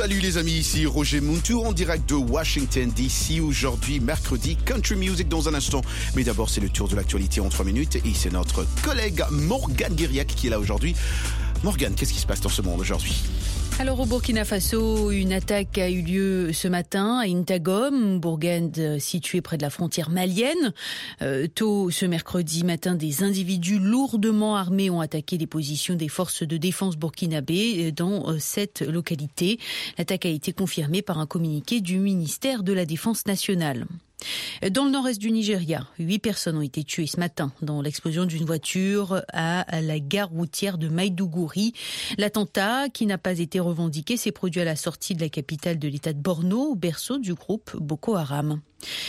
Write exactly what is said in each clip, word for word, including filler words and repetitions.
Salut les amis, ici Roger Muntu en direct de Washington D C. Aujourd'hui, mercredi, Country Music dans un instant. Mais d'abord, c'est le tour de l'actualité en trois minutes et c'est notre collègue Morgane Guiriac qui est là aujourd'hui. Morgane, qu'est-ce qui se passe dans ce monde aujourd'hui ? Alors au Burkina Faso, une attaque a eu lieu ce matin à Intagom, bourgade située près de la frontière malienne. Euh, tôt ce mercredi matin, des individus lourdement armés ont attaqué les positions des forces de défense burkinabées dans euh, cette localité. L'attaque a été confirmée par un communiqué du ministère de la Défense nationale. Dans le nord-est du Nigeria, huit personnes ont été tuées ce matin dans l'explosion d'une voiture à la gare routière de Maiduguri. L'attentat, qui n'a pas été revendiqué, s'est produit à la sortie de la capitale de l'État de Borno, berceau du groupe Boko Haram.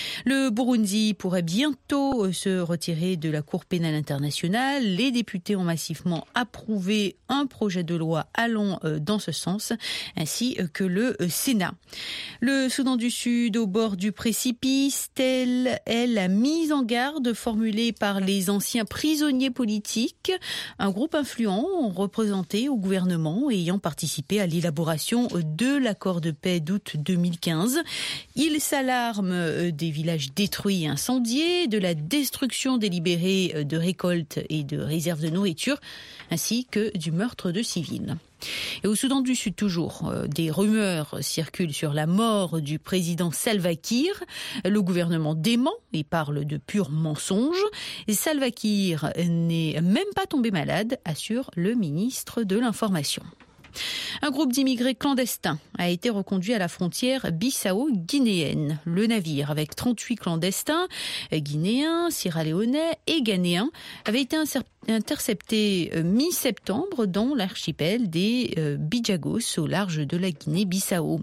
Le Burundi pourrait bientôt se retirer de la Cour pénale internationale. Les députés ont massivement approuvé un projet de loi allant dans ce sens, ainsi que le Sénat. Le Soudan du Sud au bord du précipice, telle est la mise en garde formulée par les anciens prisonniers politiques, un groupe influent représenté au gouvernement et ayant participé à l'élaboration de l'accord de paix d'août deux mille quinze. Ils s'alarment des villages détruits et incendiés, de la destruction délibérée de récoltes et de réserves de nourriture, ainsi que du meurtre de civils. Et au Soudan du Sud, toujours, des rumeurs circulent sur la mort du président Salva Kiir. Le gouvernement dément et parle de purs mensonges. Et Salva Kiir n'est même pas tombé malade, assure le ministre de l'Information. Un groupe d'immigrés clandestins a été reconduit à la frontière bissau-guinéenne. Le navire, avec trente-huit clandestins, guinéens, sierra-léonais et ghanéens, avait été intercepté mi-septembre dans l'archipel des Bijagos, au large de la Guinée-Bissau.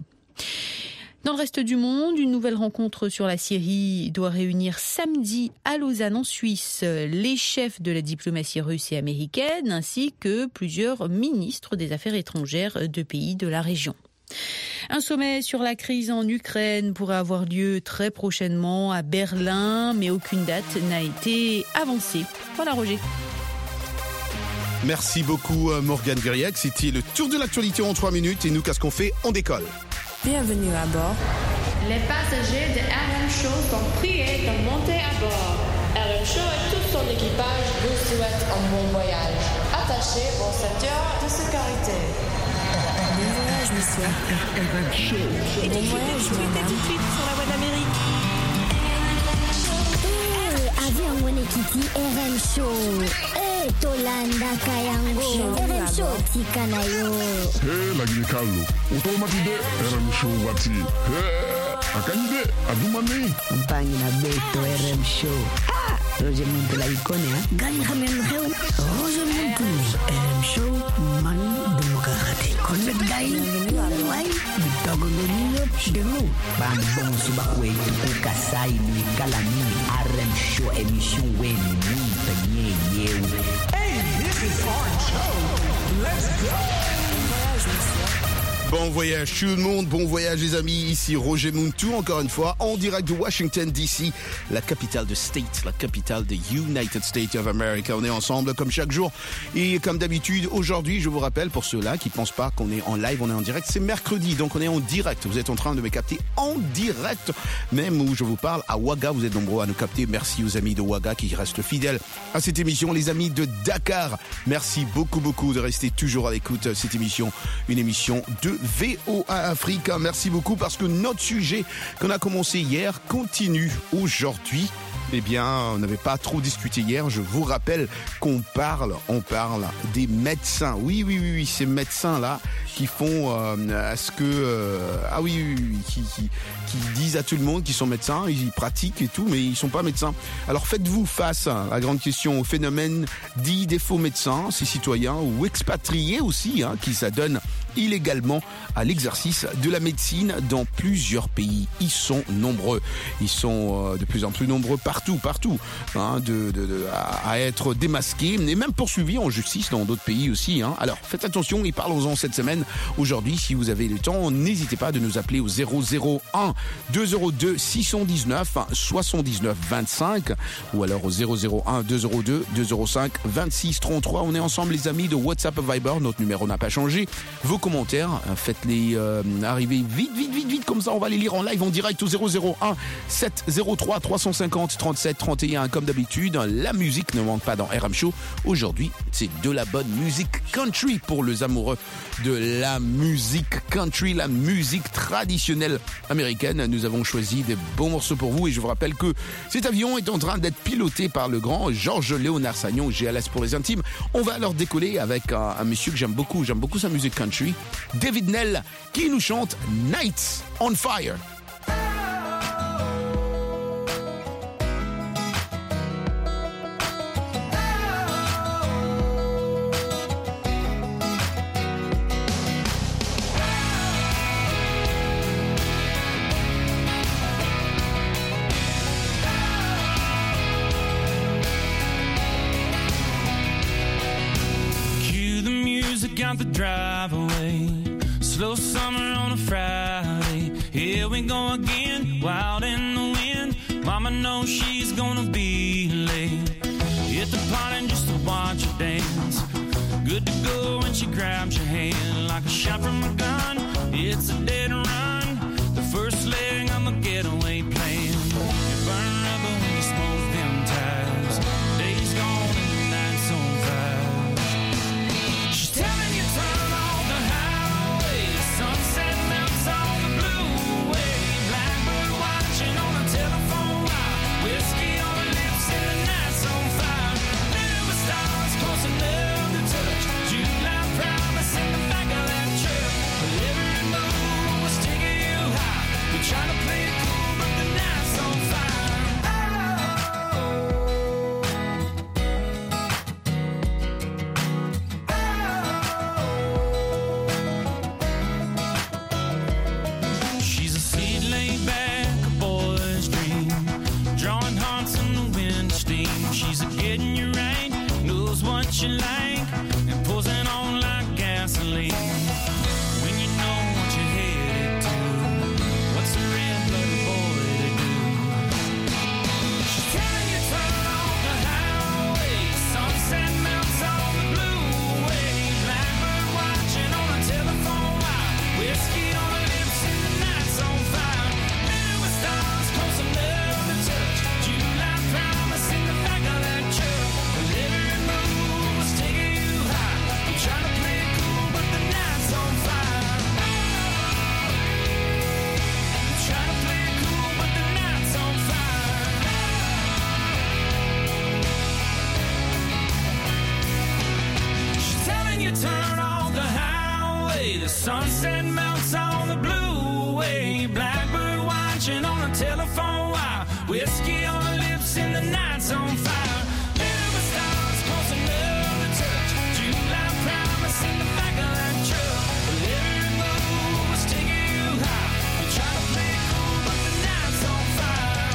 Dans le reste du monde, une nouvelle rencontre sur la Syrie doit réunir samedi à Lausanne en Suisse les chefs de la diplomatie russe et américaine ainsi que plusieurs ministres des Affaires étrangères de pays de la région. Un sommet sur la crise en Ukraine pourrait avoir lieu très prochainement à Berlin, mais aucune date n'a été avancée. Voilà Roger. Merci beaucoup Morgane Guiriac, c'était le tour de l'actualité en trois minutes et nous, qu'est-ce qu'on fait ? On décolle. Bienvenue à bord. Les passagers de R M Show sont priés de monter à bord. R M Show et tout son équipage vous souhaitent un bon voyage. Attachez vos ceintures de sécurité. Bon voyage, monsieur. R M Show. Et bon voyage, madame. Tout de suite sur la voie d'Amérique. Eh, avion Monekiti R M Show. Eh, Tolanda Kayango. R M Show Tikanayo. Hey, la Guinée Carlo. Automatide R M Show Wati. Hey, Akanyide, Adumani. Campagne na Beto R M Show. Ah, Roger Muntu la icône, hein. Gagne Hamel Reu. Roger Muntu. R M Show, man demokrate. Connect Gaï. Wai, Dogo Lolio, Demo. Bam bon subakwe, Tuku Kasai, Lui Kalami. R M Show, émission Wen, Ni, Penye, Yew. Hey, this is R M Show. Let's go. Bon voyage tout le monde, bon voyage les amis, ici Roger Muntu, encore une fois, en direct de Washington D C, la capitale de State, la capitale des United States of America. On est ensemble comme chaque jour et comme d'habitude, aujourd'hui, je vous rappelle, pour ceux-là qui pensent pas qu'on est en live, on est en direct, c'est mercredi, donc on est en direct. Vous êtes en train de me capter en direct, même où je vous parle à Ouaga, vous êtes nombreux à nous capter. Merci aux amis de Ouaga qui restent fidèles à cette émission. Les amis de Dakar, merci beaucoup, beaucoup de rester toujours à l'écoute de cette émission, une émission de V O A Afrique. Merci beaucoup parce que notre sujet qu'on a commencé hier continue aujourd'hui. Eh bien, on n'avait pas trop discuté hier. Je vous rappelle qu'on parle, on parle des médecins. Oui, oui, oui, oui, ces médecins-là qui font euh, à ce que, euh, ah oui, oui, oui qui, qui, qui disent à tout le monde qu'ils sont médecins, ils pratiquent et tout, mais ils sont pas médecins. Alors faites-vous face à la grande question, au phénomène dit des faux médecins, ces citoyens ou expatriés aussi, hein, qui s'adonnent illégalement à l'exercice de la médecine dans plusieurs pays. Ils sont nombreux. Ils sont euh, de plus en plus nombreux partout, partout, hein, de, de, de, à, à être démasqués et même poursuivis en justice dans d'autres pays aussi. Hein. Alors faites attention et parlons-en cette semaine. Aujourd'hui, si vous avez le temps, n'hésitez pas de nous appeler au zéro zéro un deux zéro deux six un neuf soixante-dix-neuf vingt-cinq ou alors au zéro zéro un deux zéro deux deux zéro cinq vingt-six trente-trois. On est ensemble les amis de WhatsApp Viber, notre numéro n'a pas changé. Vos commentaires. Faites-les euh, arriver vite, vite, vite, vite, comme ça on va les lire en live, en direct au zéro zéro un sept zéro trois trois cent cinquante trente-sept trente et un. Comme d'habitude, la musique ne manque pas dans R M Show. Aujourd'hui, c'est de la bonne musique country pour les amoureux de la musique country, la musique traditionnelle américaine. Nous avons choisi des bons morceaux pour vous et je vous rappelle que cet avion est en train d'être piloté par le grand Georges Léonard Sagnon, G L S pour les intimes. On va alors décoller avec un, un monsieur que j'aime beaucoup, j'aime beaucoup sa musique country, David Nell, qui nous chante Nights on Fire. Out the drive away, slow summer on a Friday. Here we go again, wild in the wind. Mama knows she's gonna be late. Hit the party and just to watch her dance. Good to go when she grabs your hand like a shot from a gun. It's a dead run, the first leg on the getaway plan. You burn rubber when you smoke them tires. Days gone and the night's on fire. She's telling turn on the highway, sunset melts on the blue wave, blackbird watching on the telephone wire, whiskey on her lips and the night's on fire. Never stars close enough to touch, July promise in the back of that truck. Every move was taking you high, we try to play it cool but the night's on fire. What you like and pours it on like gasoline. When you know what you're headed to, what's a red-blooded boy to do? She's telling you turn on the highway, sunset melts on the blue wave, blackbird watching on a telephone wire, whiskey on her lips and the night's on fire. Never stars close enough to touch, July promise in the back of that truck. Trying to play it cool, but the night's on fire. Trying to play it cool, but the night's on fire. She's telling you turn off the highway, the sunset melts on the blue wave, blackbird watching on the telephone wire, whiskey on her lips and the night's on fire. Never stars close enough to touch, July promise in the back of that truck. Every move was taking you high, we try to play it cool but the night's on fire.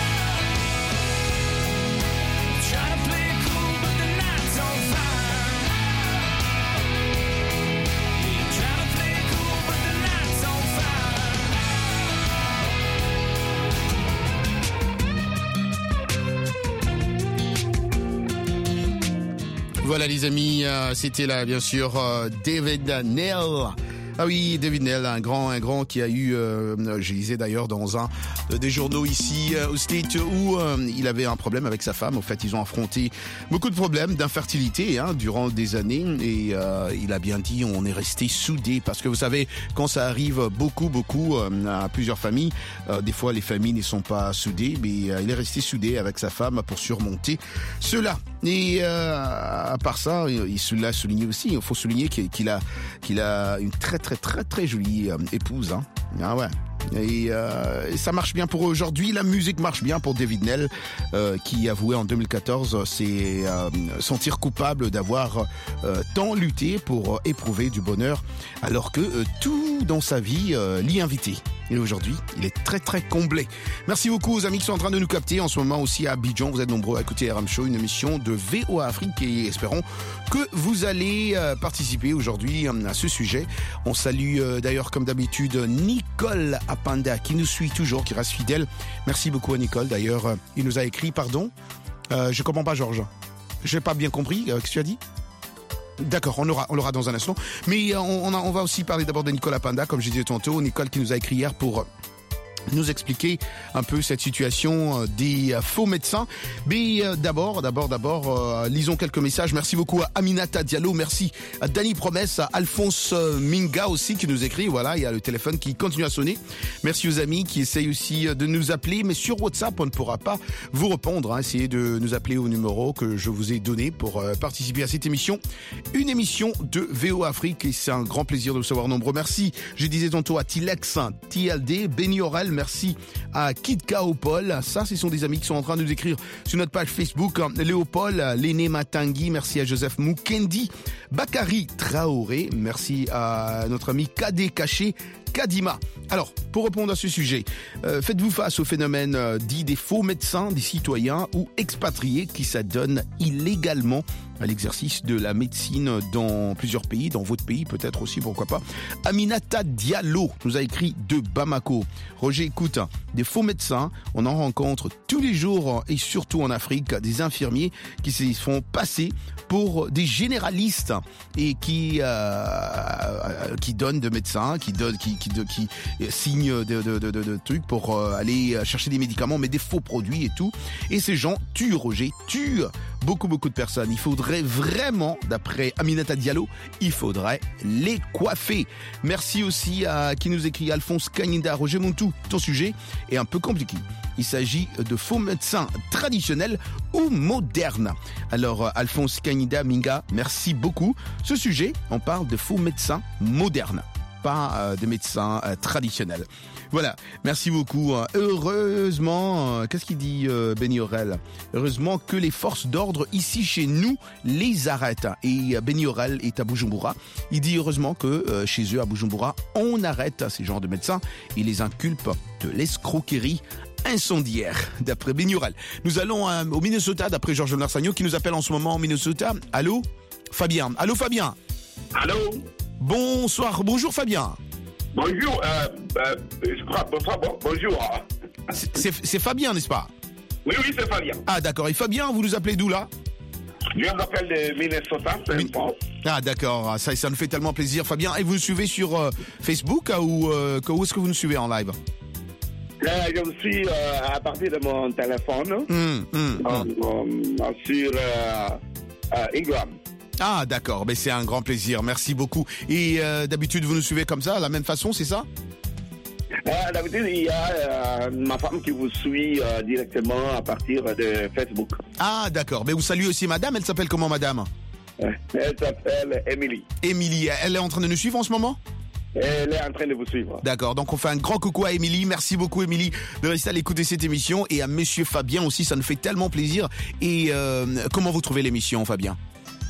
We try to play it cool but the night's on fire. We try to play it cool but the night's on fire. Voilà les amis, euh, c'était là bien sûr euh, David Nell. Ah oui, David Nell, un grand, un grand qui a eu, euh, je lisais d'ailleurs dans un euh, des journaux ici euh, au State où euh, il avait un problème avec sa femme. En fait, ils ont affronté beaucoup de problèmes d'infertilité hein, durant des années et euh, il a bien dit on est resté soudés parce que vous savez quand ça arrive beaucoup, beaucoup euh, à plusieurs familles, euh, des fois les familles ne sont pas soudées, mais euh, il est resté soudé avec sa femme pour surmonter cela. Et euh, à part ça, il l'a souligné aussi. Il faut souligner qu'il a, qu'il a une très très très très jolie euh, épouse. Hein. Ah ouais. Et, euh, et ça marche bien pour eux aujourd'hui. La musique marche bien pour David Nell, euh, qui avouait en deux mille quatorze c'est euh, sentir coupable d'avoir euh, tant lutté pour éprouver du bonheur, alors que euh, tout dans sa vie euh, l'y invitait. Et aujourd'hui, il est très très comblé. Merci beaucoup aux amis qui sont en train de nous capter en ce moment aussi à Abidjan. Vous êtes nombreux à écouter R M Show, une émission de V O A Afrique, et espérons que vous allez euh, participer aujourd'hui euh, à ce sujet. On salue euh, d'ailleurs comme d'habitude Nicole Apanda qui nous suit toujours, qui reste fidèle. Merci beaucoup à Nicole. D'ailleurs, euh, il nous a écrit, pardon, euh, je comprends pas Georges. J'ai pas bien compris, euh, qu'est-ce que tu as dit? D'accord, on aura, on l'aura dans un instant. Mais on, on, a, on va aussi parler d'abord de Nicolas Panda, comme je disais tantôt. Nicole qui nous a écrit hier pour nous expliquer un peu cette situation des faux médecins. Mais d'abord, d'abord, d'abord, euh, lisons quelques messages. Merci beaucoup à Aminata Diallo, merci à Dani Promesse, à Alphonse Minga aussi qui nous écrit. Voilà, il y a le téléphone qui continue à sonner. Merci aux amis qui essayent aussi de nous appeler, mais sur WhatsApp, on ne pourra pas vous répondre. Hein. Essayez de nous appeler au numéro que je vous ai donné pour euh, participer à cette émission. Une émission de V O Afrique et c'est un grand plaisir de vous savoir nombreux. Merci, je disais tantôt à Tilex, T L D, Benny Aurel, merci à Kid Kaopol. Ça, ce sont des amis qui sont en train de nous écrire sur notre page Facebook. Léopold, Léné Matangui, merci à Joseph Moukendi, Bakary Traoré, merci à notre ami Kadé Caché, Kadima. Alors, pour répondre à ce sujet, euh, faites-vous face au phénomène euh, dit des faux médecins, des citoyens ou expatriés qui s'adonnent illégalement à l'exercice de la médecine dans plusieurs pays, dans votre pays peut-être aussi, pourquoi pas. Aminata Diallo nous a écrit de Bamako. Roger, écoute, des faux médecins, on en rencontre tous les jours et surtout en Afrique, des infirmiers qui se font passer pour des généralistes et qui euh, qui donnent de médecins, qui donnent, qui qui, qui, qui signent de, de, de, de, de trucs pour euh, aller chercher des médicaments, mais des faux produits et tout. Et ces gens tuent, Roger, tuent beaucoup beaucoup de personnes. Il faudrait vraiment, d'après Aminata Diallo, il faudrait les coiffer. Merci aussi à qui nous écrit Alphonse Kanyinda. Roger Montou, ton sujet est un peu compliqué. Il s'agit de faux médecins traditionnels ou modernes. Alors, Alphonse Kanyinda Minga, merci beaucoup. Ce sujet, on parle de faux médecins modernes, pas euh, de médecins euh, traditionnels. Voilà, merci beaucoup. Heureusement, euh, qu'est-ce qu'il dit euh, Benny Aurel ? Heureusement que les forces d'ordre ici chez nous les arrêtent. Et euh, Benny Aurel est à Bujumbura. Il dit heureusement que euh, chez eux à Bujumbura, on arrête ces genres de médecins. Il les inculpe de l'escroquerie incendiaire, d'après Benny Aurel. Nous allons euh, au Minnesota, d'après Georges Narsagno, qui nous appelle en ce moment au Minnesota. Allô, Fabien. Allô, Fabien. Allô. Bonsoir, bonjour Fabien. Bonjour, euh, euh, je crois, bonsoir, bon, bonjour. C'est, c'est Fabien, n'est-ce pas ? Oui, oui, c'est Fabien. Ah, d'accord. Et Fabien, vous nous appelez d'où, là ? Je vous appelle de Minnesota, c'est une France. Ah, d'accord. Ça, ça nous fait tellement plaisir, Fabien. Et vous nous suivez sur euh, Facebook euh, ou euh, où est-ce que vous nous suivez en live ? Euh, je vous suis euh, à partir de mon téléphone, mmh, mmh, euh, mmh. Euh, sur euh, euh, Ingram. Ah, d'accord, mais c'est un grand plaisir, merci beaucoup. Et euh, d'habitude, vous nous suivez comme ça, de la même façon, c'est ça ? euh, D'habitude, il y a euh, ma femme qui vous suit euh, directement à partir de Facebook. Ah, d'accord, mais vous saluez aussi madame, elle s'appelle comment madame ? Elle s'appelle Émilie. Émilie, elle est en train de nous suivre en ce moment ? Elle est en train de vous suivre. D'accord, donc on fait un grand coucou à Émilie. Merci beaucoup Émilie de rester à l'écoute de cette émission. Et à Monsieur Fabien aussi, ça nous fait tellement plaisir. Et euh, comment vous trouvez l'émission, Fabien ?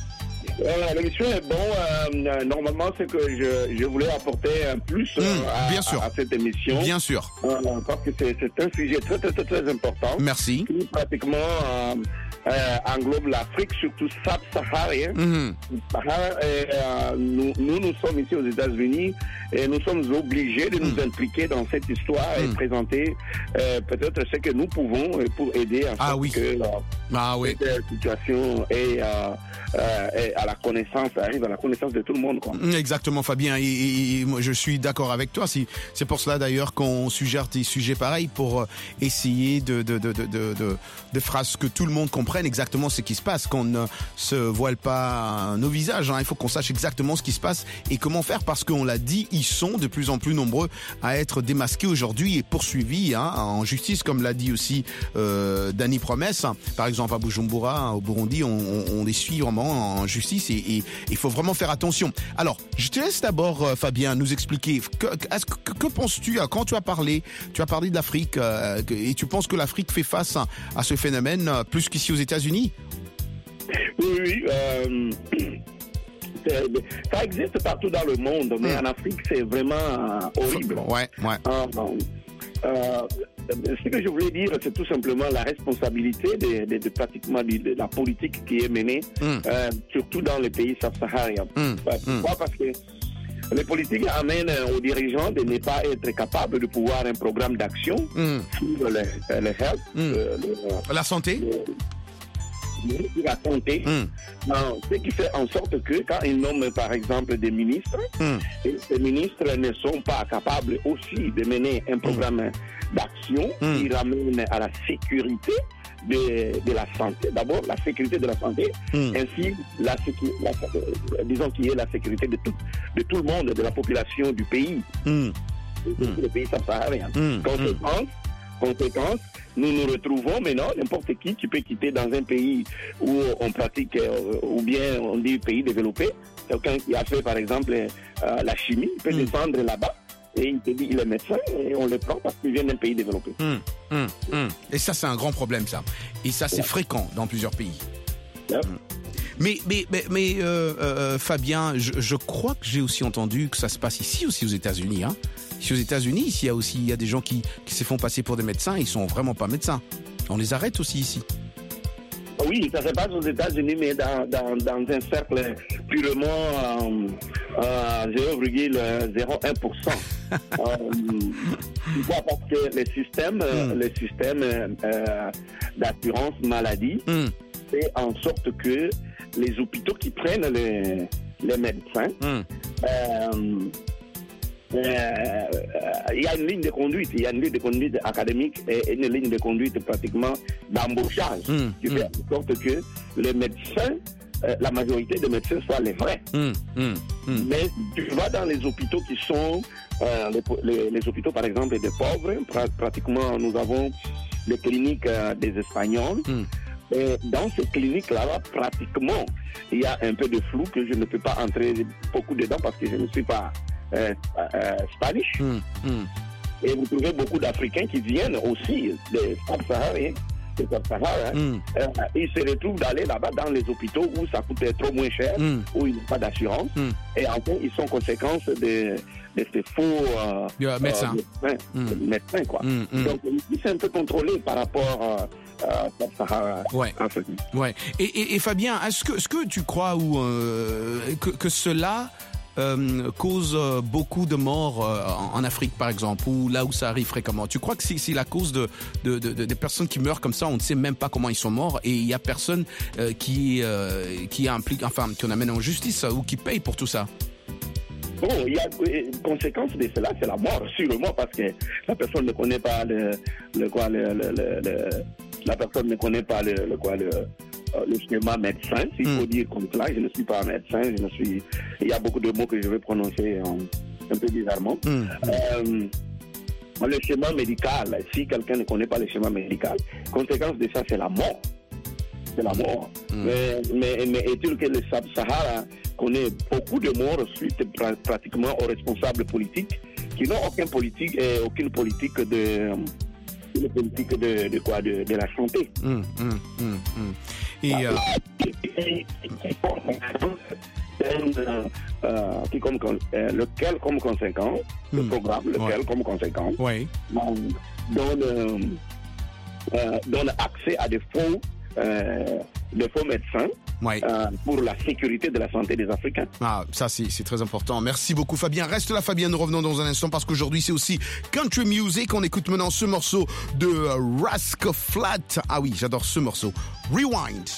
Euh, l'émission est bon. Euh, normalement, c'est que je, je voulais apporter un plus euh, mmh, à, bien sûr. à, à cette émission. Bien sûr. Euh, parce que c'est, c'est un sujet très, très, très, très important. Merci. Qui pratiquement euh, euh, englobe l'Afrique, surtout sub-saharienne. Mmh. Euh, nous, nous, nous sommes ici aux États-Unis et nous sommes obligés de nous mmh. impliquer dans cette histoire mmh. et présenter euh, peut-être ce que nous pouvons pour aider en ah, fait oui. que euh, ah, oui. cette situation est, euh, euh, est à la connaissance, arrive à la connaissance de tout le monde, quoi. Exactement, Fabien. Et, et, et moi, je suis d'accord avec toi. C'est, c'est pour cela d'ailleurs qu'on suggère des sujets pareils pour essayer de de de de de, de, de faire ce que tout le monde comprenne exactement ce qui se passe, qu'on ne se voile pas nos visages. Hein. Il faut qu'on sache exactement ce qui se passe et comment faire, parce qu'on l'a dit, ils sont de plus en plus nombreux à être démasqués aujourd'hui et poursuivis hein, en justice, comme l'a dit aussi euh, Dani Promesse. Par exemple, à Bujumbura, au Burundi, on, on, on les suit vraiment en justice et il faut vraiment faire attention. Alors, je te laisse d'abord, euh, Fabien, nous expliquer que, que, que, que penses-tu quand tu as parlé, tu as parlé de l'Afrique euh, et tu penses que l'Afrique fait face à, à ce phénomène euh, plus qu'ici aux États-Unis? Oui, oui. Euh, ça existe partout dans le monde, mais mmh. en Afrique, c'est vraiment euh, horrible. Ouais, ouais. Euh, euh, ce que je voulais dire, c'est tout simplement la responsabilité de, de, de pratiquement de, de la politique qui est menée, mmh. euh, surtout dans les pays sub-sahariens. Mmh. Pourquoi? Parce que les politiques amènent aux dirigeants de ne pas être capables de pouvoir un programme d'action mmh. sur le, le health, mmh. le, le, la santé. Le, sur la santé, mm. non, ce qui fait en sorte que quand ils nomment par exemple des ministres, mm. et ces ministres ne sont pas capables aussi de mener un programme mm. d'action mm. qui ramène à la sécurité de, de la santé, d'abord la sécurité de la santé, mm. ainsi la, la, la, disons qu'il y ait la sécurité de tout, de tout le monde, de la population du pays, mm. de tout mm. le pays subsaharien. Mm. Conséquence, mm. conséquence, nous nous retrouvons maintenant, n'importe qui qui peut quitter dans un pays où on pratique, euh, ou bien on dit pays développé, quelqu'un qui a fait par exemple euh, la chimie, il peut mm. descendre là-bas. Et il te dit il est médecin et on le prend parce qu'il vient d'un pays développé. Hum, hum, hum. Et ça, c'est un grand problème, ça. Et ça, c'est ouais. fréquent dans plusieurs pays. Ouais. Hum. Mais, mais, mais, mais euh, euh, Fabien, je, je crois que j'ai aussi entendu que ça se passe ici aussi aux États-Unis. Hein. Ici aux États-Unis, il y a aussi il y a des gens qui, qui se font passer pour des médecins, ils sont vraiment pas médecins. On les arrête aussi ici. Oui, ça se passe aux États-Unis, mais dans, dans, dans un cercle purement euh, euh, zéro virgule zéro un pour cent. euh, pourquoi? Parce que le système, mm. le système euh, d'assurance maladie mm. fait en sorte que les hôpitaux qui prennent les, les médecins, mm. euh, il euh, y a une ligne de conduite, il y a une ligne de conduite académique et une ligne de conduite pratiquement d'embauchage mmh, qui fait mmh. en sorte que les médecins, euh, la majorité des médecins soient les vrais. Mmh, mmh, mmh. Mais tu vas dans les hôpitaux qui sont euh, les, les, les hôpitaux par exemple des pauvres, pra- pratiquement nous avons les cliniques euh, des Espagnols. Mmh. Et dans ces cliniques-là, pratiquement, il y a un peu de flou que je ne peux pas entrer beaucoup dedans parce que je ne suis pas Euh, euh, Spanish. Mm, mm. Et vous trouvez beaucoup d'Africains qui viennent aussi des Sahariens, des Sahara, mm. euh, ils se retrouvent d'aller là-bas dans les hôpitaux où ça coûte trop moins cher, mm. où il n'y a pas d'assurance, mm. et enfin ils sont conséquences de, de ces faux euh, yeah, médecins. Euh, médecins, mm. médecins quoi. Mm, mm. Donc ici c'est un peu contrôlé par rapport à Euh, Sahara, ouais. ouais. Et, et, et Fabien, est-ce que, est-ce que tu crois ou euh, que, que cela euh, cause euh, beaucoup de morts euh, en Afrique, par exemple, ou là où ça arrive fréquemment? Tu crois que c'est, c'est la cause de, de, de, de des personnes qui meurent comme ça, on ne sait même pas comment ils sont morts, et il y a personne euh, qui euh, qui implique, enfin, qu'on amène en justice ou qui paye pour tout ça? Bon, il y a une conséquence de cela, c'est la mort, sûrement, parce que la personne ne connaît pas le, le quoi, le, le, le, le la personne ne connaît pas le, le quoi, le, le schéma médecin, s'il mm. faut dire comme cela. Je ne suis pas médecin, je ne suis. Il y a beaucoup de mots que je vais prononcer en, un peu bizarrement. Mm. Euh, le schéma médical, si quelqu'un ne connaît pas le schéma médical, conséquence de ça, c'est la mort. C'est la mort. Mm. Mais, mais, mais est-il que le Sahara connaît beaucoup de morts suite pratiquement aux responsables politiques qui n'ont aucune politique, euh, aucune politique de. Une politique de, de quoi de, de la santé. Mmh, mmh, mmh, mmh. Et euh... euh, qui comme, euh, lequel comme conséquence, mmh. le programme, lequel ouais. comme conséquence, ouais. donne, euh, euh, donne accès à des faux, euh, des faux médecins. Ouais. Euh, pour la sécurité de la santé des Africains. Ah, ça c'est, c'est très important. Merci beaucoup Fabien. Reste là Fabien, nous revenons dans un instant parce qu'aujourd'hui c'est aussi country music. On écoute maintenant ce morceau de uh, Rascal Flatts. Ah oui, j'adore ce morceau. Rewind.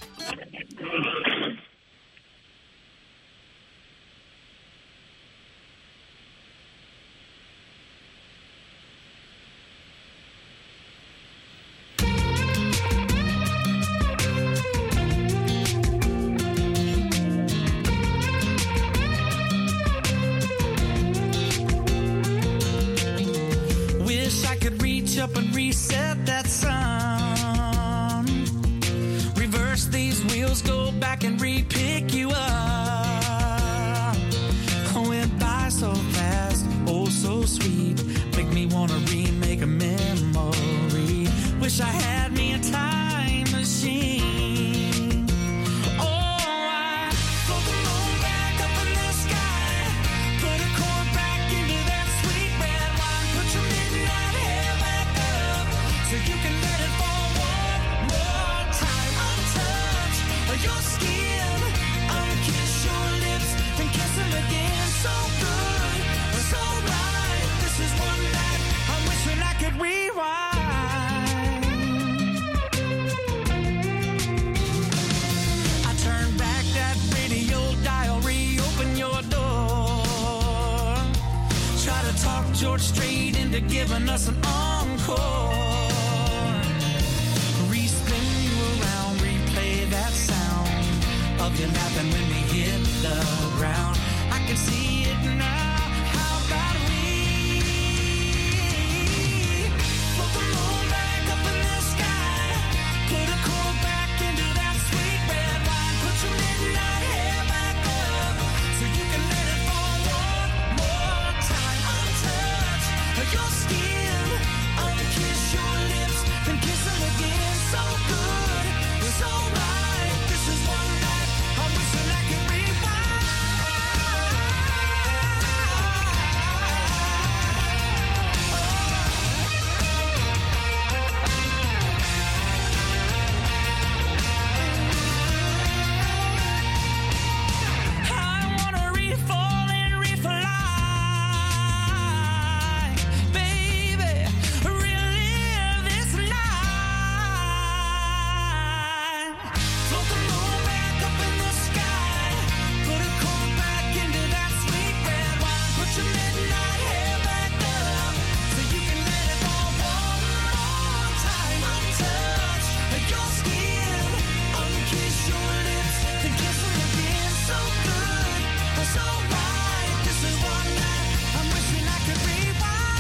Up and reset that sun. Reverse these wheels, go back and re-pick you up. I went by so fast, oh so sweet. Make me wanna remake a memory. Wish I had me a time machine. Oh, I float the moon back up in the sky. Put a cord back into that sweet red wine. Put your midnight hair back up so you can let it fall one more time. Untouch your skin, unkiss your lips, then kiss them again. So good, so right. This is one night I'm wishing I could rewind. to giving us an encore. Re-spin you around, replay that sound of you laughing when we hit the ground. I can see it now. How about we float the moon back up in the sky? Put a cold back into that sweet red wine. Put your midnight hair back up so you can let it fall one more time. Untouch your skin, unkiss your lips, then kiss them again. So good, so right. This is one night I'm wishing I could rewind. I wanna re-fall and re-fly, baby, relive this night. Float the moon back up in the sky, put a cold back into that sweet red wine. Put your midnight hair back up so you can let it fall one more time. Untouch your skin, unkiss your lips, then kiss them again. So good, so right. This is one night I'm wishing I could rewind.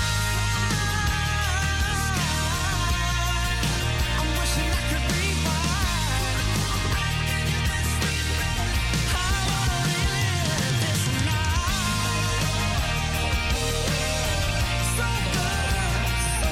I'm wishing I could rewind. I wanna relive this night. So good, so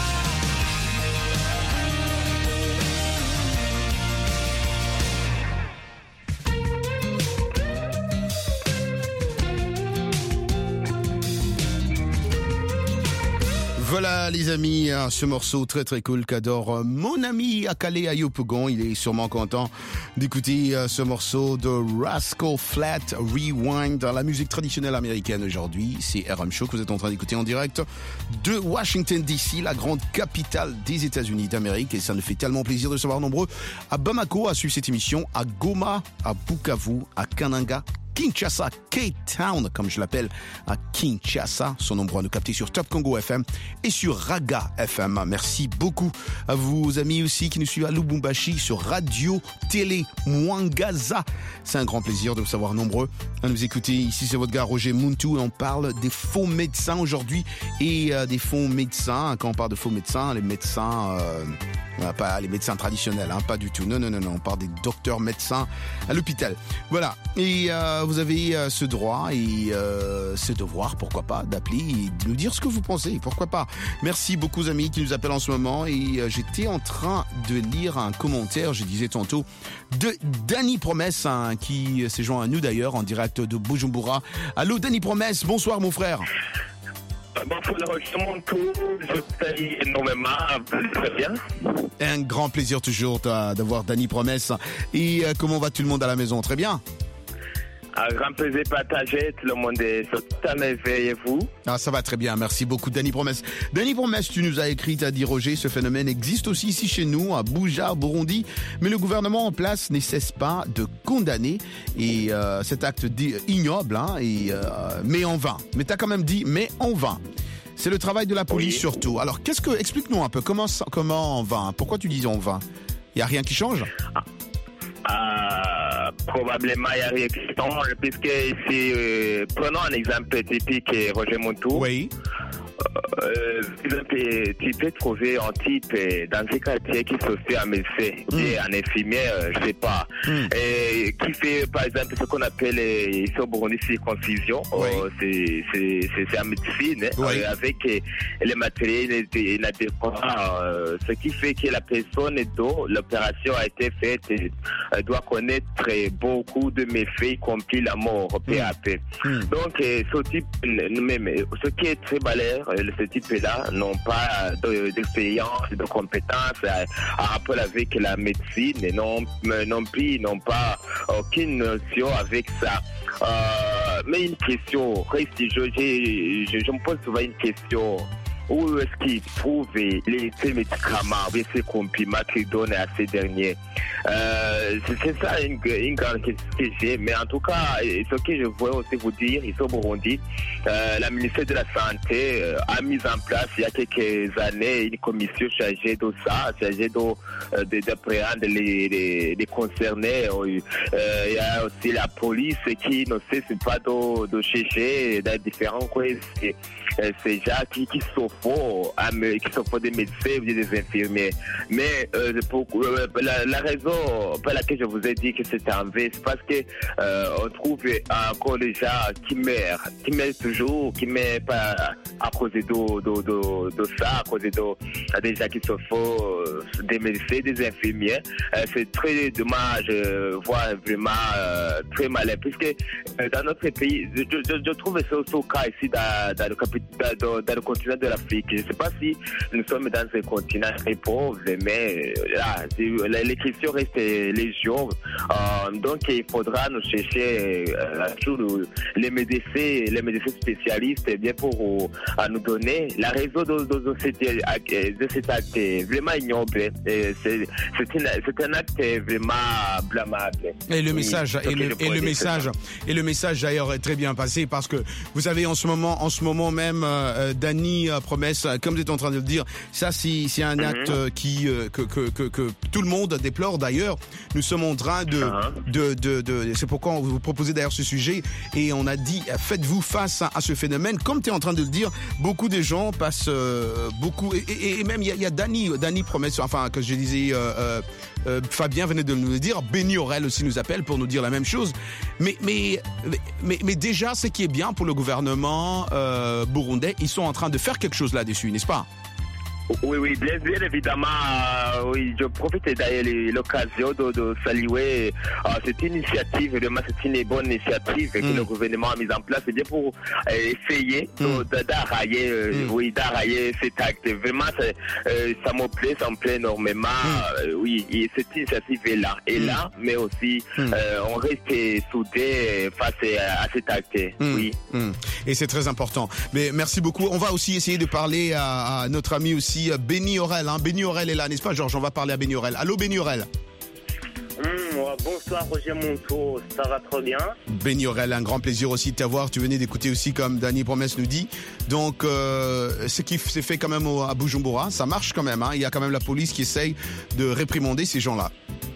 Voilà les amis, hein, ce morceau très très cool qu'adore euh, mon ami Akale Ayopugon. Il est sûrement content d'écouter euh, ce morceau de Rascal Flat Rewind dans la musique traditionnelle américaine aujourd'hui. C'est R M Show que vous êtes en train d'écouter en direct de Washington D C, la grande capitale des États-Unis d'Amérique. Et ça nous fait tellement plaisir de savoir nombreux à Bamako à suivre cette émission, à Goma, à Bukavu, à Kananga, Kinshasa, K-Town, comme je l'appelle, à Kinshasa. Sont nombreux à nous capter sur Top Congo F M et sur Raga F M. Merci beaucoup à vous amis aussi qui nous suivent à Lubumbashi sur Radio Télé Mwangaza. C'est un grand plaisir de vous savoir nombreux à nous écouter. Ici, c'est votre gars Roger Muntu et on parle des faux médecins aujourd'hui et euh, des faux médecins. Quand on parle de faux médecins, les médecins, euh, pas les médecins traditionnels, hein, pas du tout. Non, non, non, non. On parle des docteurs médecins à l'hôpital. Voilà. Et euh, vous avez euh, ce droit et euh, ce devoir, pourquoi pas, d'appeler et de nous dire ce que vous pensez, pourquoi pas. Merci beaucoup amis qui nous appellent en ce moment et euh, j'étais en train de lire un commentaire, je disais tantôt, de Danny Promesse, hein, qui s'est joint à nous d'ailleurs en direct de Bujumbura. Allô Danny Promesse, bonsoir mon frère. Bonsoir, je salue énormément, très bien. Un grand plaisir toujours d'avoir Danny Promesse. Et euh, comment va tout le monde à la maison? Très bien. Un grand plaisir partagé, tout le monde est tout merveille et vous? Ah, ça va très bien, merci beaucoup Danny Promesse. Danny Promesse, tu nous as écrit, t'as dit Roger, ce phénomène existe aussi ici chez nous, à Buja, Burundi, mais le gouvernement en place ne cesse pas de condamner et euh, cet acte ignoble, hein, et, euh, mais en vain. Mais t'as quand même dit, mais en vain. C'est le travail de la police oui. surtout. Alors, qu'est-ce que, explique-nous un peu, comment, comment en vain? Pourquoi tu dis en vain? Il n'y a rien qui change? ah. Euh, probablement il y a rien qui change puisque ici euh, prenons un exemple typique Roger Muntu. Oui. Euh, tu peux trouver un type dans un quartier qui se fait un médecin, mm. un infirmier, je sais pas, mm. et qui fait par exemple ce qu'on appelle ici au Burundi circoncision. Oui. Euh, c'est, c'est, c'est, c'est en médecine, oui. euh, avec euh, les matériels inadéquats, euh, ce qui fait que la personne dont l'opération a été faite euh, doit connaître beaucoup de méfaits, y compris la mort, mm. peu à peu. Mm. Donc, euh, ce type, même, ce qui est très balèze, ce type-là n'ont pas d'expérience, de compétences à, à rapport avec la médecine et non, non plus, n'ont pas aucune notion avec ça. Euh, mais une question, je, je, je, je me pose souvent une question. où est-ce qu'ils trouvent les, ces médicaments, ces comprimés qu'ils donnent à ces derniers. Euh, c'est, c'est ça une, une grande question que j'ai, mais en tout cas, ce que je voulais aussi vous dire, ici au Burundi, euh, la ministère de la Santé euh, a mis en place il y a quelques années une commission chargée de ça, chargée de, euh, de, d'apprendre les, les, les concernés. Euh, il y a aussi la police qui ne cesse pas de, de chercher dans différents coins ces, ces gens qui, qui s'offrent qui s'offrent des médecins ou des infirmiers. Mais euh, pour, euh, la, la raison pour laquelle je vous ai dit que c'est en V, c'est parce que euh, on trouve encore des gens qui meurent, qui meurent toujours, qui meurent pas à cause de, de, de, de ça, à cause de, de des gens qui s'offrent des médecins, des infirmiers. Euh, c'est très dommage, euh, voire vraiment euh, très malin, puisque euh, dans notre pays, je, je, je trouve ce, ce cas ici dans, dans, le capital, dans, dans le continent de l'Afrique. Je ne sais pas si nous sommes dans un continent très pauvre, mais euh, là, les questions restent légion. Euh, donc il faudra nous chercher euh, toujours les médecins, les médecins spécialistes eh bien pour euh, à nous donner la raison de, de, de, cet, de cet acte vraiment ignoble. C'est, c'est, une, c'est un acte vraiment blâmable. Et le message, oui, et le, et le message, et le message d'ailleurs est très bien passé parce que vous savez en ce moment, en ce moment même, euh, Danny euh, Promesse, comme vous êtes en train de le dire, ça c'est, c'est un acte mm-hmm. qui euh, que, que, que, que tout le monde déplore d'ailleurs. Nous sommes en train de, uh-huh. de, de, de, de c'est pourquoi on vous proposait d'ailleurs ce sujet et on a dit faites-vous face à, à ce phénomène. Comme tu es en train de le dire, beaucoup de gens passent euh, beaucoup et, et, et même il y a, y a Danny, Danny Promesse, enfin que je disais. Euh, euh, Fabien venait de nous le dire, Benny Aurel aussi nous appelle pour nous dire la même chose. Mais mais mais, mais déjà, ce qui est bien pour le gouvernement euh, burundais, ils sont en train de faire quelque chose là-dessus, n'est-ce pas? Oui, oui, bien, bien évidemment, euh, oui, je profite d'ailleurs de l'occasion de, de saluer euh, cette initiative, vraiment c'est une bonne initiative mm. que le gouvernement a mise en place, c'est bien pour euh, essayer mm. de, d'arrailler, euh, mm. oui, d'arrailler cet acte. Vraiment, euh, ça me plaît, ça me plaît énormément, mm. euh, oui, et cette initiative est là, est mm. là, mais aussi mm. euh, on reste soudés face à, à cet acte, mm. oui. Mm. Et c'est très important. Mais merci beaucoup. On va aussi essayer de parler à, à notre ami aussi Benny Aurel, hein. Benny Aurel est là, n'est-ce pas, Georges? On va parler à Benny Aurel. Allô, Benny Aurel. Mmh, ouais, bonsoir, Roger Monteau, ça va très bien. Benny Aurel, un grand plaisir aussi de t'avoir. Tu venais d'écouter aussi, comme Danny Promesse nous dit. Donc, euh, ce qui s'est fait quand même au, à Bujumbura, ça marche quand même. Hein. Il y a quand même la police qui essaye de réprimander ces gens-là.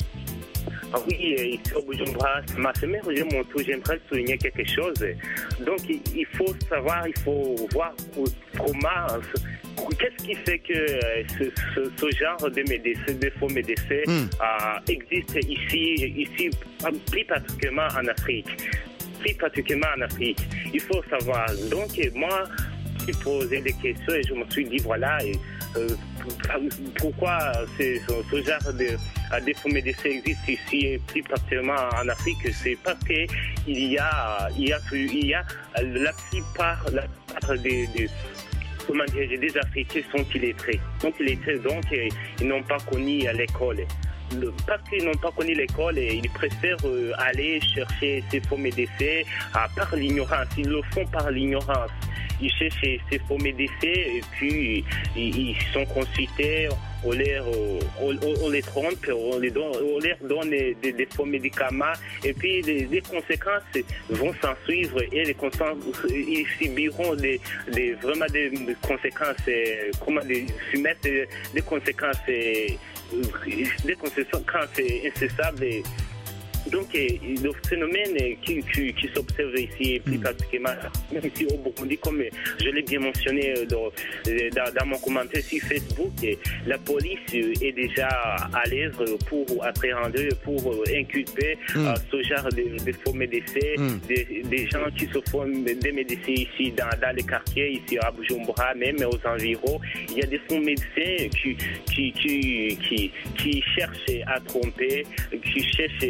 Ah oui, ici au Bujumbura, ma semaine, Roger Monteau, j'aimerais souligner quelque chose. Donc, il faut savoir, il faut voir comment... Qu'est-ce qui fait que euh, ce, ce, ce genre de médecins, de faux médecins, mm. euh, existe ici, ici, plus particulièrement en Afrique, plus particulièrement en Afrique. Il faut savoir. Donc, moi, j'ai posé des questions et je me suis dit, voilà, et, euh, pourquoi ce, ce genre de, de faux médecins existe ici, et plus particulièrement en Afrique. C'est parce que il y a, il y a, il y a la plupart, la plupart des, des comment dire, des Africains sont illettrés. Sont illettrés, donc ils n'ont pas connu l'école. Parce qu'ils n'ont pas connu l'école, ils préfèrent aller chercher ces faux médecins par l'ignorance. Ils le font par l'ignorance. Ils cherchent ces faux médecins et puis ils sont consultés. On les, on, on les trompe, on, les donne, on leur donne des, des faux médicaments et puis les, les conséquences vont s'en suivre et les conséquences, ils subiront des, des, vraiment des, des conséquences, comment des, des, des conséquences, des conséquences incessables. Et, donc, le phénomène qui, qui, qui s'observe ici, plus particulièrement ici au Burundi, comme je l'ai bien mentionné dans, dans, dans mon commentaire sur Facebook, la police est déjà à l'aise pour appréhender, pour inculper mm. ce genre de, de faux médecins, mm. des, des gens qui se font des médecins ici dans, dans les quartiers, ici à Bujumbura, même aux environs. Il y a des faux médecins qui, qui, qui, qui, qui cherchent à tromper, qui cherchent... Et, et,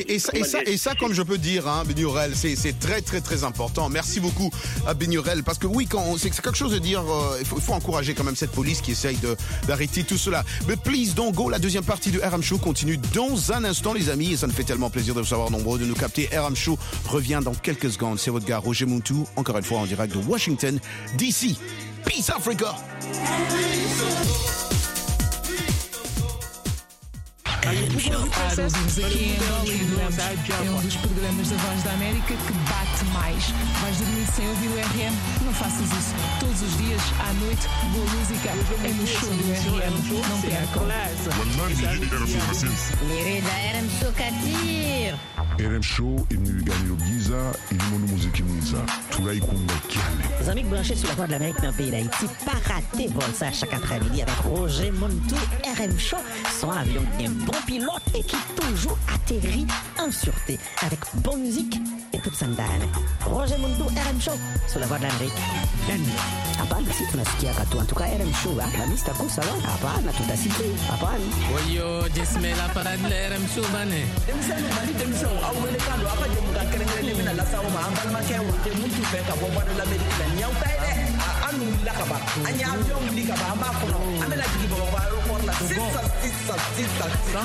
Et, et, ça, et, ça, et ça, comme je peux dire, hein, Benurel, c'est, c'est très très très important. Merci beaucoup à Benurel, parce que oui, quand on, c'est, c'est quelque chose de dire, euh, il, faut, il faut encourager quand même cette police qui essaye de, d'arrêter tout cela. Mais please don't go, la deuxième partie du R M Show continue dans un instant, les amis, et ça nous fait tellement plaisir de vous savoir nombreux, de nous capter. R M Show revient dans quelques secondes. C'est votre gars Roger Muntu, encore une fois en direct de Washington, D C. Peace Africa! Ouvimos aqui em Angola e adoramos. É um dos programas da Voz da América que bate mais. Vais dormir sem ouvir o R M? Não faças isso. Todos os dias, à noite, boa música é no show do R M. Não percam. Lirida R M Show Katir. R M Show imnigani giza ilimono muziki mwiza tulaikunga kiane. Les amis branchés sur la voix de l'Amérique dans le pays d'Haïti, pas rater vol ça chaque après-midi avec Roger Muntu. R M Show, son avion d'un bon pilote et qui toujours atterrit en sûreté avec bonne musique et toute sa ndane. Roger Muntu, R M Show, sur la voix de l'Amérique. Hapana, si tunasikia katu. En tout cas, R M Show, la mista kusa, hapana, tutasikia, hapana. Oyo, jismela parade la R M Show bane. Demisano mali demisano awele kando apa je muka kerengere mina la sawo ma ambal ma ke wote muntu fe ka bo bana la America la nyaw tay de anu la ka ba anya avion li ka ba amba ko no amela digi bo ba ro ko la sisa sisa sisa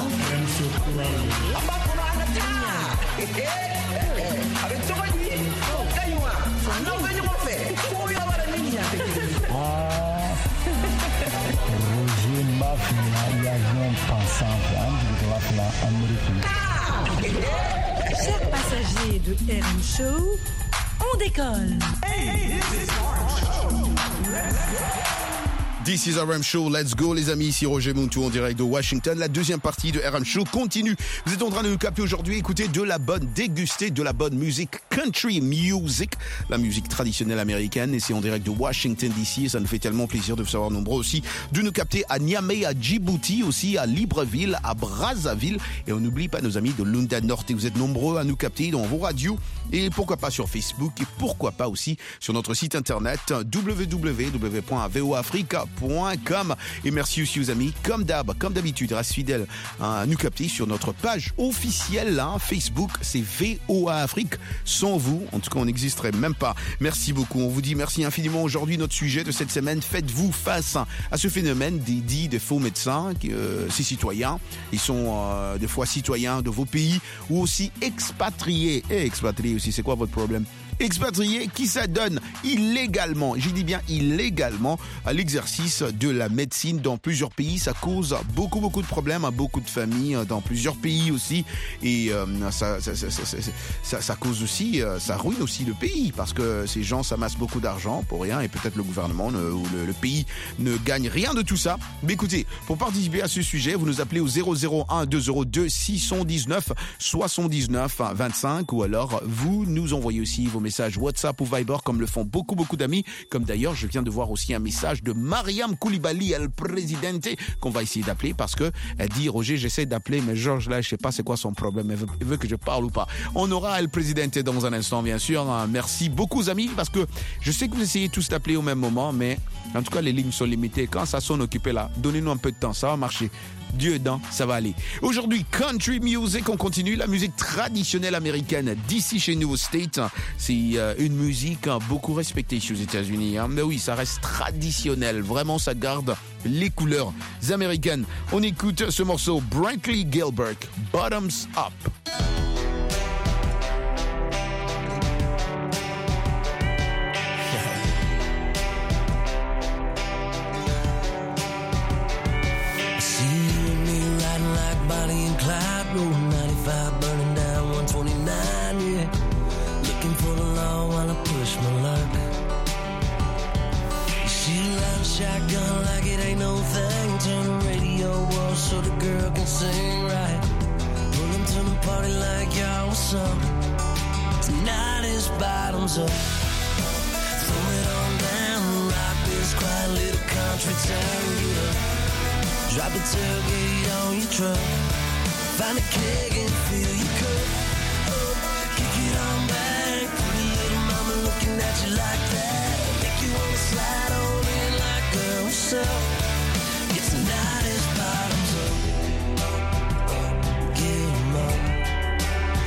amba ko no ana tinya avec to ni kaywa no venyo mo fe ko ya bara ninya te Roger Mafia y a rien pensant de la Amérique. Chers passagers de R M Show, on décolle. Hey, this is R M Show. This is R M Show, let's go les amis, ici Roger Muntu en direct de Washington. La deuxième partie de R M Show continue. Vous êtes en train de nous capter aujourd'hui, écouter de la bonne, déguster de la bonne musique, country music, la musique traditionnelle américaine. Et c'est en direct de Washington D C et ça nous fait tellement plaisir de vous savoir nombreux aussi, de nous capter à Niamey, à Djibouti aussi, à Libreville, à Brazzaville. Et on n'oublie pas nos amis de Lunda Norte. Et vous êtes nombreux à nous capter dans vos radios et pourquoi pas sur Facebook et pourquoi pas aussi sur notre site internet w w w point v o africa point com. Et merci aussi aux amis, comme d'hab, comme d'habitude, reste fidèle à nous capter sur notre page officielle hein, Facebook, c'est V O A Afrique. Sans vous, en tout cas, on n'existerait même pas. Merci beaucoup. On vous dit merci infiniment. Aujourd'hui, notre sujet de cette semaine, faites-vous face à ce phénomène des dits des faux médecins, euh, ces citoyens. Ils sont euh, des fois citoyens de vos pays ou aussi expatriés. Et expatriés aussi, c'est quoi votre problème? Expatriés qui s'adonnent illégalement, j'ai dit bien illégalement, à l'exercice de la médecine dans plusieurs pays. Ça cause beaucoup, beaucoup de problèmes à beaucoup de familles dans plusieurs pays aussi. Et euh, ça, ça, ça, ça, ça, ça cause aussi, ça ruine aussi le pays parce que ces gens s'amassent beaucoup d'argent pour rien et peut-être le gouvernement ne, ou le, le pays ne gagne rien de tout ça. Mais écoutez, pour participer à ce sujet, vous nous appelez au zéro zéro un deux zéro deux six cent dix-neuf soixante-dix-neuf vingt-cinq ou alors vous nous envoyez aussi vos messages WhatsApp ou Viber comme le font beaucoup beaucoup d'amis, comme d'ailleurs je viens de voir aussi un message de Mariam Koulibaly, El Presidente, qu'on va essayer d'appeler parce que elle dit Roger j'essaie d'appeler mais Georges là je sais pas c'est quoi son problème, elle veut, elle veut que je parle ou pas. On aura El Presidente dans un instant bien sûr. Merci beaucoup amis parce que je sais que vous essayez tous d'appeler au même moment mais en tout cas les lignes sont limitées. Quand ça sonne occupé là, donnez-nous un peu de temps, ça va marcher. Dieu aidant, ça va aller. Aujourd'hui, country music, on continue. La musique traditionnelle américaine d'ici chez nous au States. C'est euh, une musique hein, beaucoup respectée ici aux États-Unis. Hein. Mais oui, ça reste traditionnel. Vraiment, ça garde les couleurs américaines. On écoute ce morceau, Brantley Gilbert, Bottoms Up. Road ninety-five burning down one twenty-nine, yeah. Looking for the law while I push my luck. She loud shotgun like it ain't no thing. Turn the radio off so the girl can sing right. Pulling to the party like y'all what's up. Tonight is bottoms up. Throw it on down, rock this quiet little country town. Get up, drop the tailgate on your truck. Find a keg and fill your cup up. Kick it on back. Pretty little mama looking at you like that. Make you wanna slide on in like girl, what's up? It's tonight is bottoms up. Get 'em up.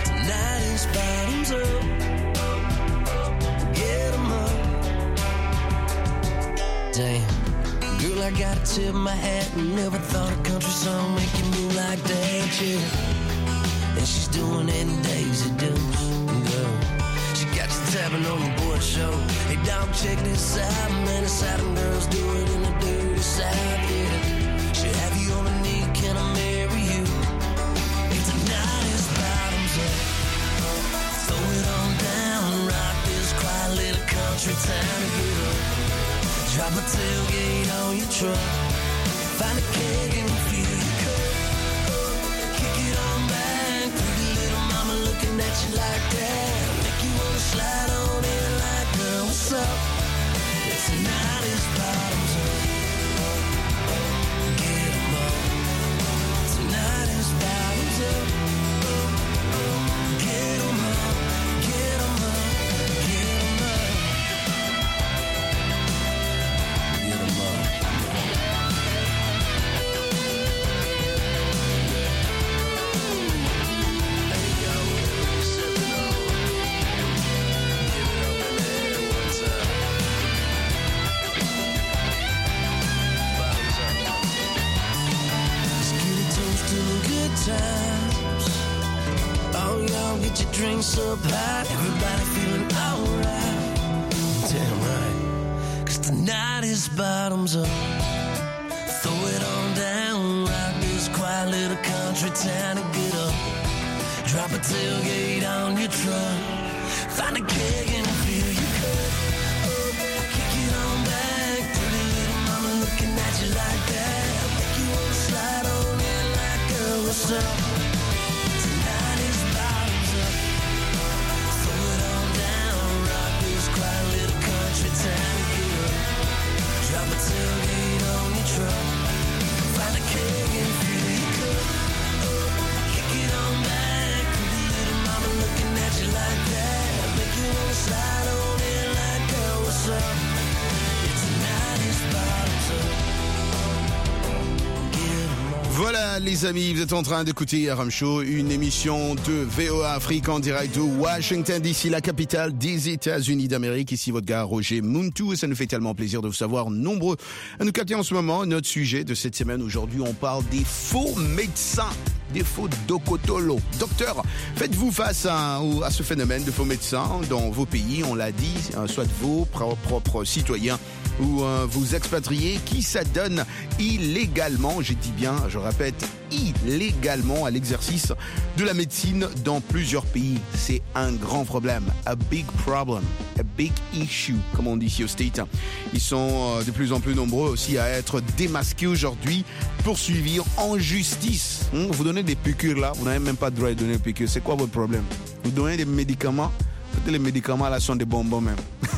gotta tip my hat. Never thought a country song make you move like that, yeah. And she's doing it in Daisy Dukes, girl. She got you tapping on the board show. Hey, dog, check this out, man. The Southern girls do it in the dirty South, yeah. She have you on a knee, can I marry you? If tonight is bottoms up, throw it on down, rock this quiet little country town and get up. Drop a tailgate on your truck, find a keg and fill your cup. Kick it on back, pretty little mama looking at you like that. Make you wanna slide on in like, girl, what's up? Tonight is bottoms up. Get 'em up. Tonight is bottoms up. Get 'em up, get 'em up, get 'em up. Get 'em up. Hey yo, sip it up. Give it up in the air one time. Bottoms up. Let's get it toast to the good times. Oh, y'all get your drinks up high. Everybody feeling alright. Damn right. Cause tonight is bottoms up. Throw it on down. Rock this quiet little country town and get up. Drop a tailgate on your truck. Find a keg and fill your cup. Kick it on back. Pretty little mama looking at you like that. Make you wanna slide on in like, girl, what's up? Tonight is bottoms up. Throw it on down. Rock this quiet little country town and get up. Drop a tailgate on your truck. Find a keg and fill your cup. Kick it on back. Pretty little mama looking at you like that. Make you wanna slide on in like, girl, what's up? Yeah, tonight is bottoms up. Get 'em up. Voilà les amis, vous êtes en train d'écouter R M Show, une émission de V O A Afrique en direct de Washington D C, la capitale des États-Unis d'Amérique. Ici votre gars Roger Muntu et ça nous fait tellement plaisir de vous savoir nombreux à nous capter en ce moment. Notre sujet de cette semaine aujourd'hui, on parle des faux médecins, des faux docotolo. Docteur, faites-vous face à, à ce phénomène de faux médecins dans vos pays, on l'a dit, soit vos propres citoyens ou euh, vous expatriés qui s'adonnent illégalement, j'ai dit bien, je répète, illégalement à l'exercice de la médecine dans plusieurs pays. C'est un grand problème, a big problem, a big issue, comme on dit ici au States. Ils sont euh, de plus en plus nombreux aussi à être démasqués aujourd'hui, poursuivis en justice. Hum, vous donnez des piqûres là, vous n'avez même pas le droit de donner des piqûres. C'est quoi votre problème? Vous donnez des médicaments, les médicaments là sont des bonbons même.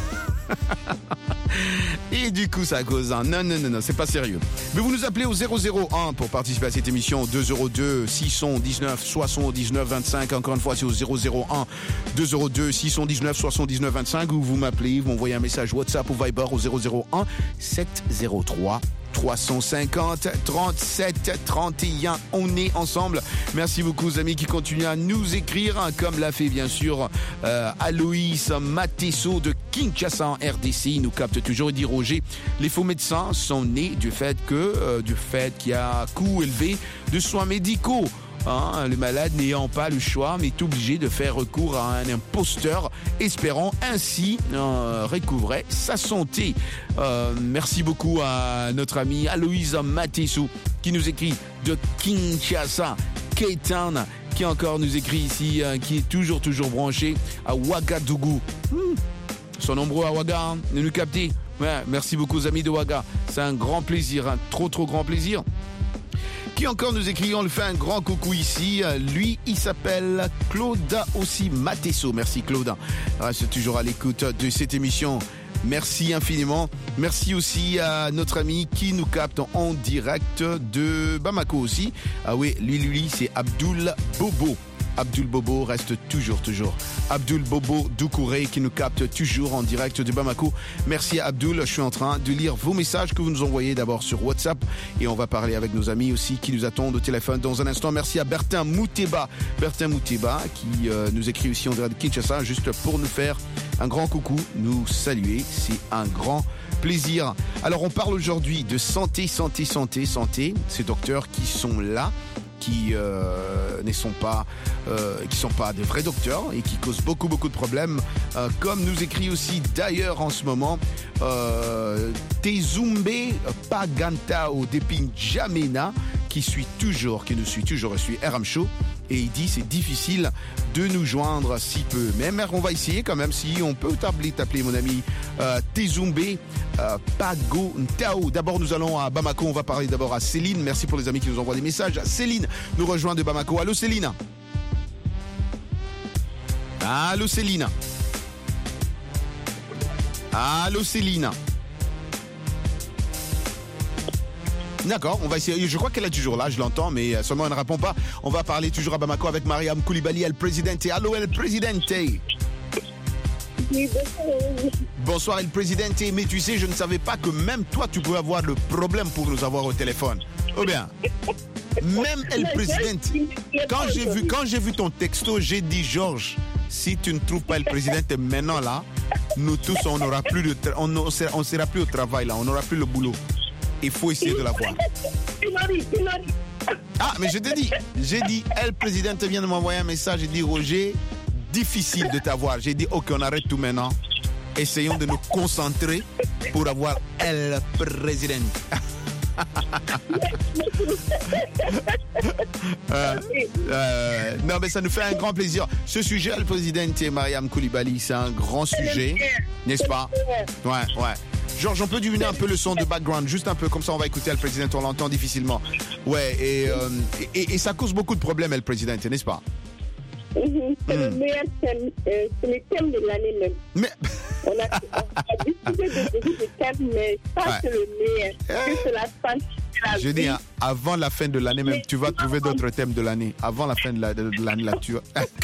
Et du coup ça cause un non non non non c'est pas sérieux. Mais vous nous appelez au zéro zéro un pour participer à cette émission, deux zéro deux six un neuf soixante-dix-neuf vingt-cinq. Encore une fois c'est au zéro zéro un deux zéro deux six un neuf soixante-dix-neuf vingt-cinq ou vous m'appelez, vous m'envoyez un message WhatsApp ou Viber au zéro zéro un sept zéro trois trois cent cinquante trente-sept trente et un. On est ensemble. Merci beaucoup aux amis qui continuent à nous écrire, comme l'a fait bien sûr euh, Aloïs Matesso de Kinshasa en R D C. Il nous capte toujours et dit Roger, les faux médecins sont nés du fait que euh, du fait qu'il y a un coût élevé de soins médicaux. Hein, le malade n'ayant pas le choix, mais est obligé de faire recours à un imposteur, espérant ainsi euh, recouvrer sa santé. Euh, merci beaucoup à notre ami Aloïse Matesso qui nous écrit de Kinshasa, K-Town, qui encore nous écrit ici, euh, qui est toujours toujours branché à Ouagadougou. Hmm. Ils sont nombreux à Ouaga, hein, de nous capter. Ouais, merci beaucoup aux amis de Ouaga. C'est un grand plaisir, un trop trop grand plaisir. Qui encore nous écrit, on le fait un grand coucou ici. Lui, il s'appelle Claude aussi Matesso. Merci Claude. Reste toujours à l'écoute de cette émission. Merci infiniment. Merci aussi à notre ami qui nous capte en direct de Bamako aussi. Ah oui, lui, lui, c'est Abdul Bobo. Abdul Bobo reste toujours, toujours. Abdul Bobo Doucouré qui nous capte toujours en direct de Bamako. Merci à Abdul. Je suis en train de lire vos messages que vous nous envoyez d'abord sur WhatsApp et on va parler avec nos amis aussi qui nous attendent au téléphone dans un instant. Merci à Bertin Mouteba. Bertin Mouteba qui euh, nous écrit aussi en direct de Kinshasa juste pour nous faire un grand coucou, nous saluer, c'est un grand plaisir. Alors on parle aujourd'hui de santé, santé, santé, santé. Ces docteurs qui sont là, qui euh, ne sont pas, euh, qui sont pas des vrais docteurs et qui causent beaucoup beaucoup de problèmes, euh, comme nous écrit aussi d'ailleurs en ce moment euh, Tezumbe Pagantao Depin Jamena, qui suit toujours, qui nous suit toujours, je suis R M Show. Et il dit c'est difficile de nous joindre si peu. Mais on va essayer quand même, si on peut t'appeler, t'appeler mon ami euh, Tezumbe euh, Pago Ntao. D'abord nous allons à Bamako, on va parler d'abord à Céline. Merci pour les amis qui nous envoient des messages. Céline nous rejoint de Bamako. Allô Céline. Allô Céline. Allô Céline. D'accord, on va essayer. Je crois qu'elle est toujours là, je l'entends, mais seulement elle ne répond pas. On va parler toujours à Bamako avec Mariam Koulibaly, El Presidente. Allô, El Presidente. Oui, bonsoir. Bonsoir, El Presidente. Mais tu sais, je ne savais pas que même toi, tu pouvais avoir le problème pour nous avoir au téléphone. Oh bien. Même El Presidente. Quand j'ai vu, quand j'ai vu ton texto, j'ai dit, Georges, si tu ne trouves pas El Presidente maintenant là, nous tous, on n'aura plus de, tra- on ne sera, on sera plus au travail là, on n'aura plus le boulot. Il faut essayer de la voir. Ah, mais je t'ai dit, j'ai dit, El Presidente vient de m'envoyer un message, j'ai dit, Roger, difficile de t'avoir. J'ai dit, ok, on arrête tout maintenant. Essayons de nous concentrer pour avoir El Presidente. euh, euh, non, mais ça nous fait un grand plaisir. Ce sujet, El Presidente et Mariam Koulibaly, c'est un grand sujet, n'est-ce pas? Ouais, ouais. Georges, on peut diminuer un peu le son de background, juste un peu, comme ça on va écouter El Presidente, on l'entend difficilement. Ouais, et, euh, et, et ça cause beaucoup de problèmes, El Presidente, n'est-ce pas? Mm-hmm. C'est mm. le meilleur thème, euh, c'est le thème de l'année même. Mais... on, a, on a discuté de beaucoup de thèmes, mais ça ouais. c'est le meilleur. Eh. C'est la santé. Je dis, hein, avant la fin de l'année même, mais tu vas trouver d'autres thèmes de l'année. Avant la fin de, la, de, de l'année, là, tu vas...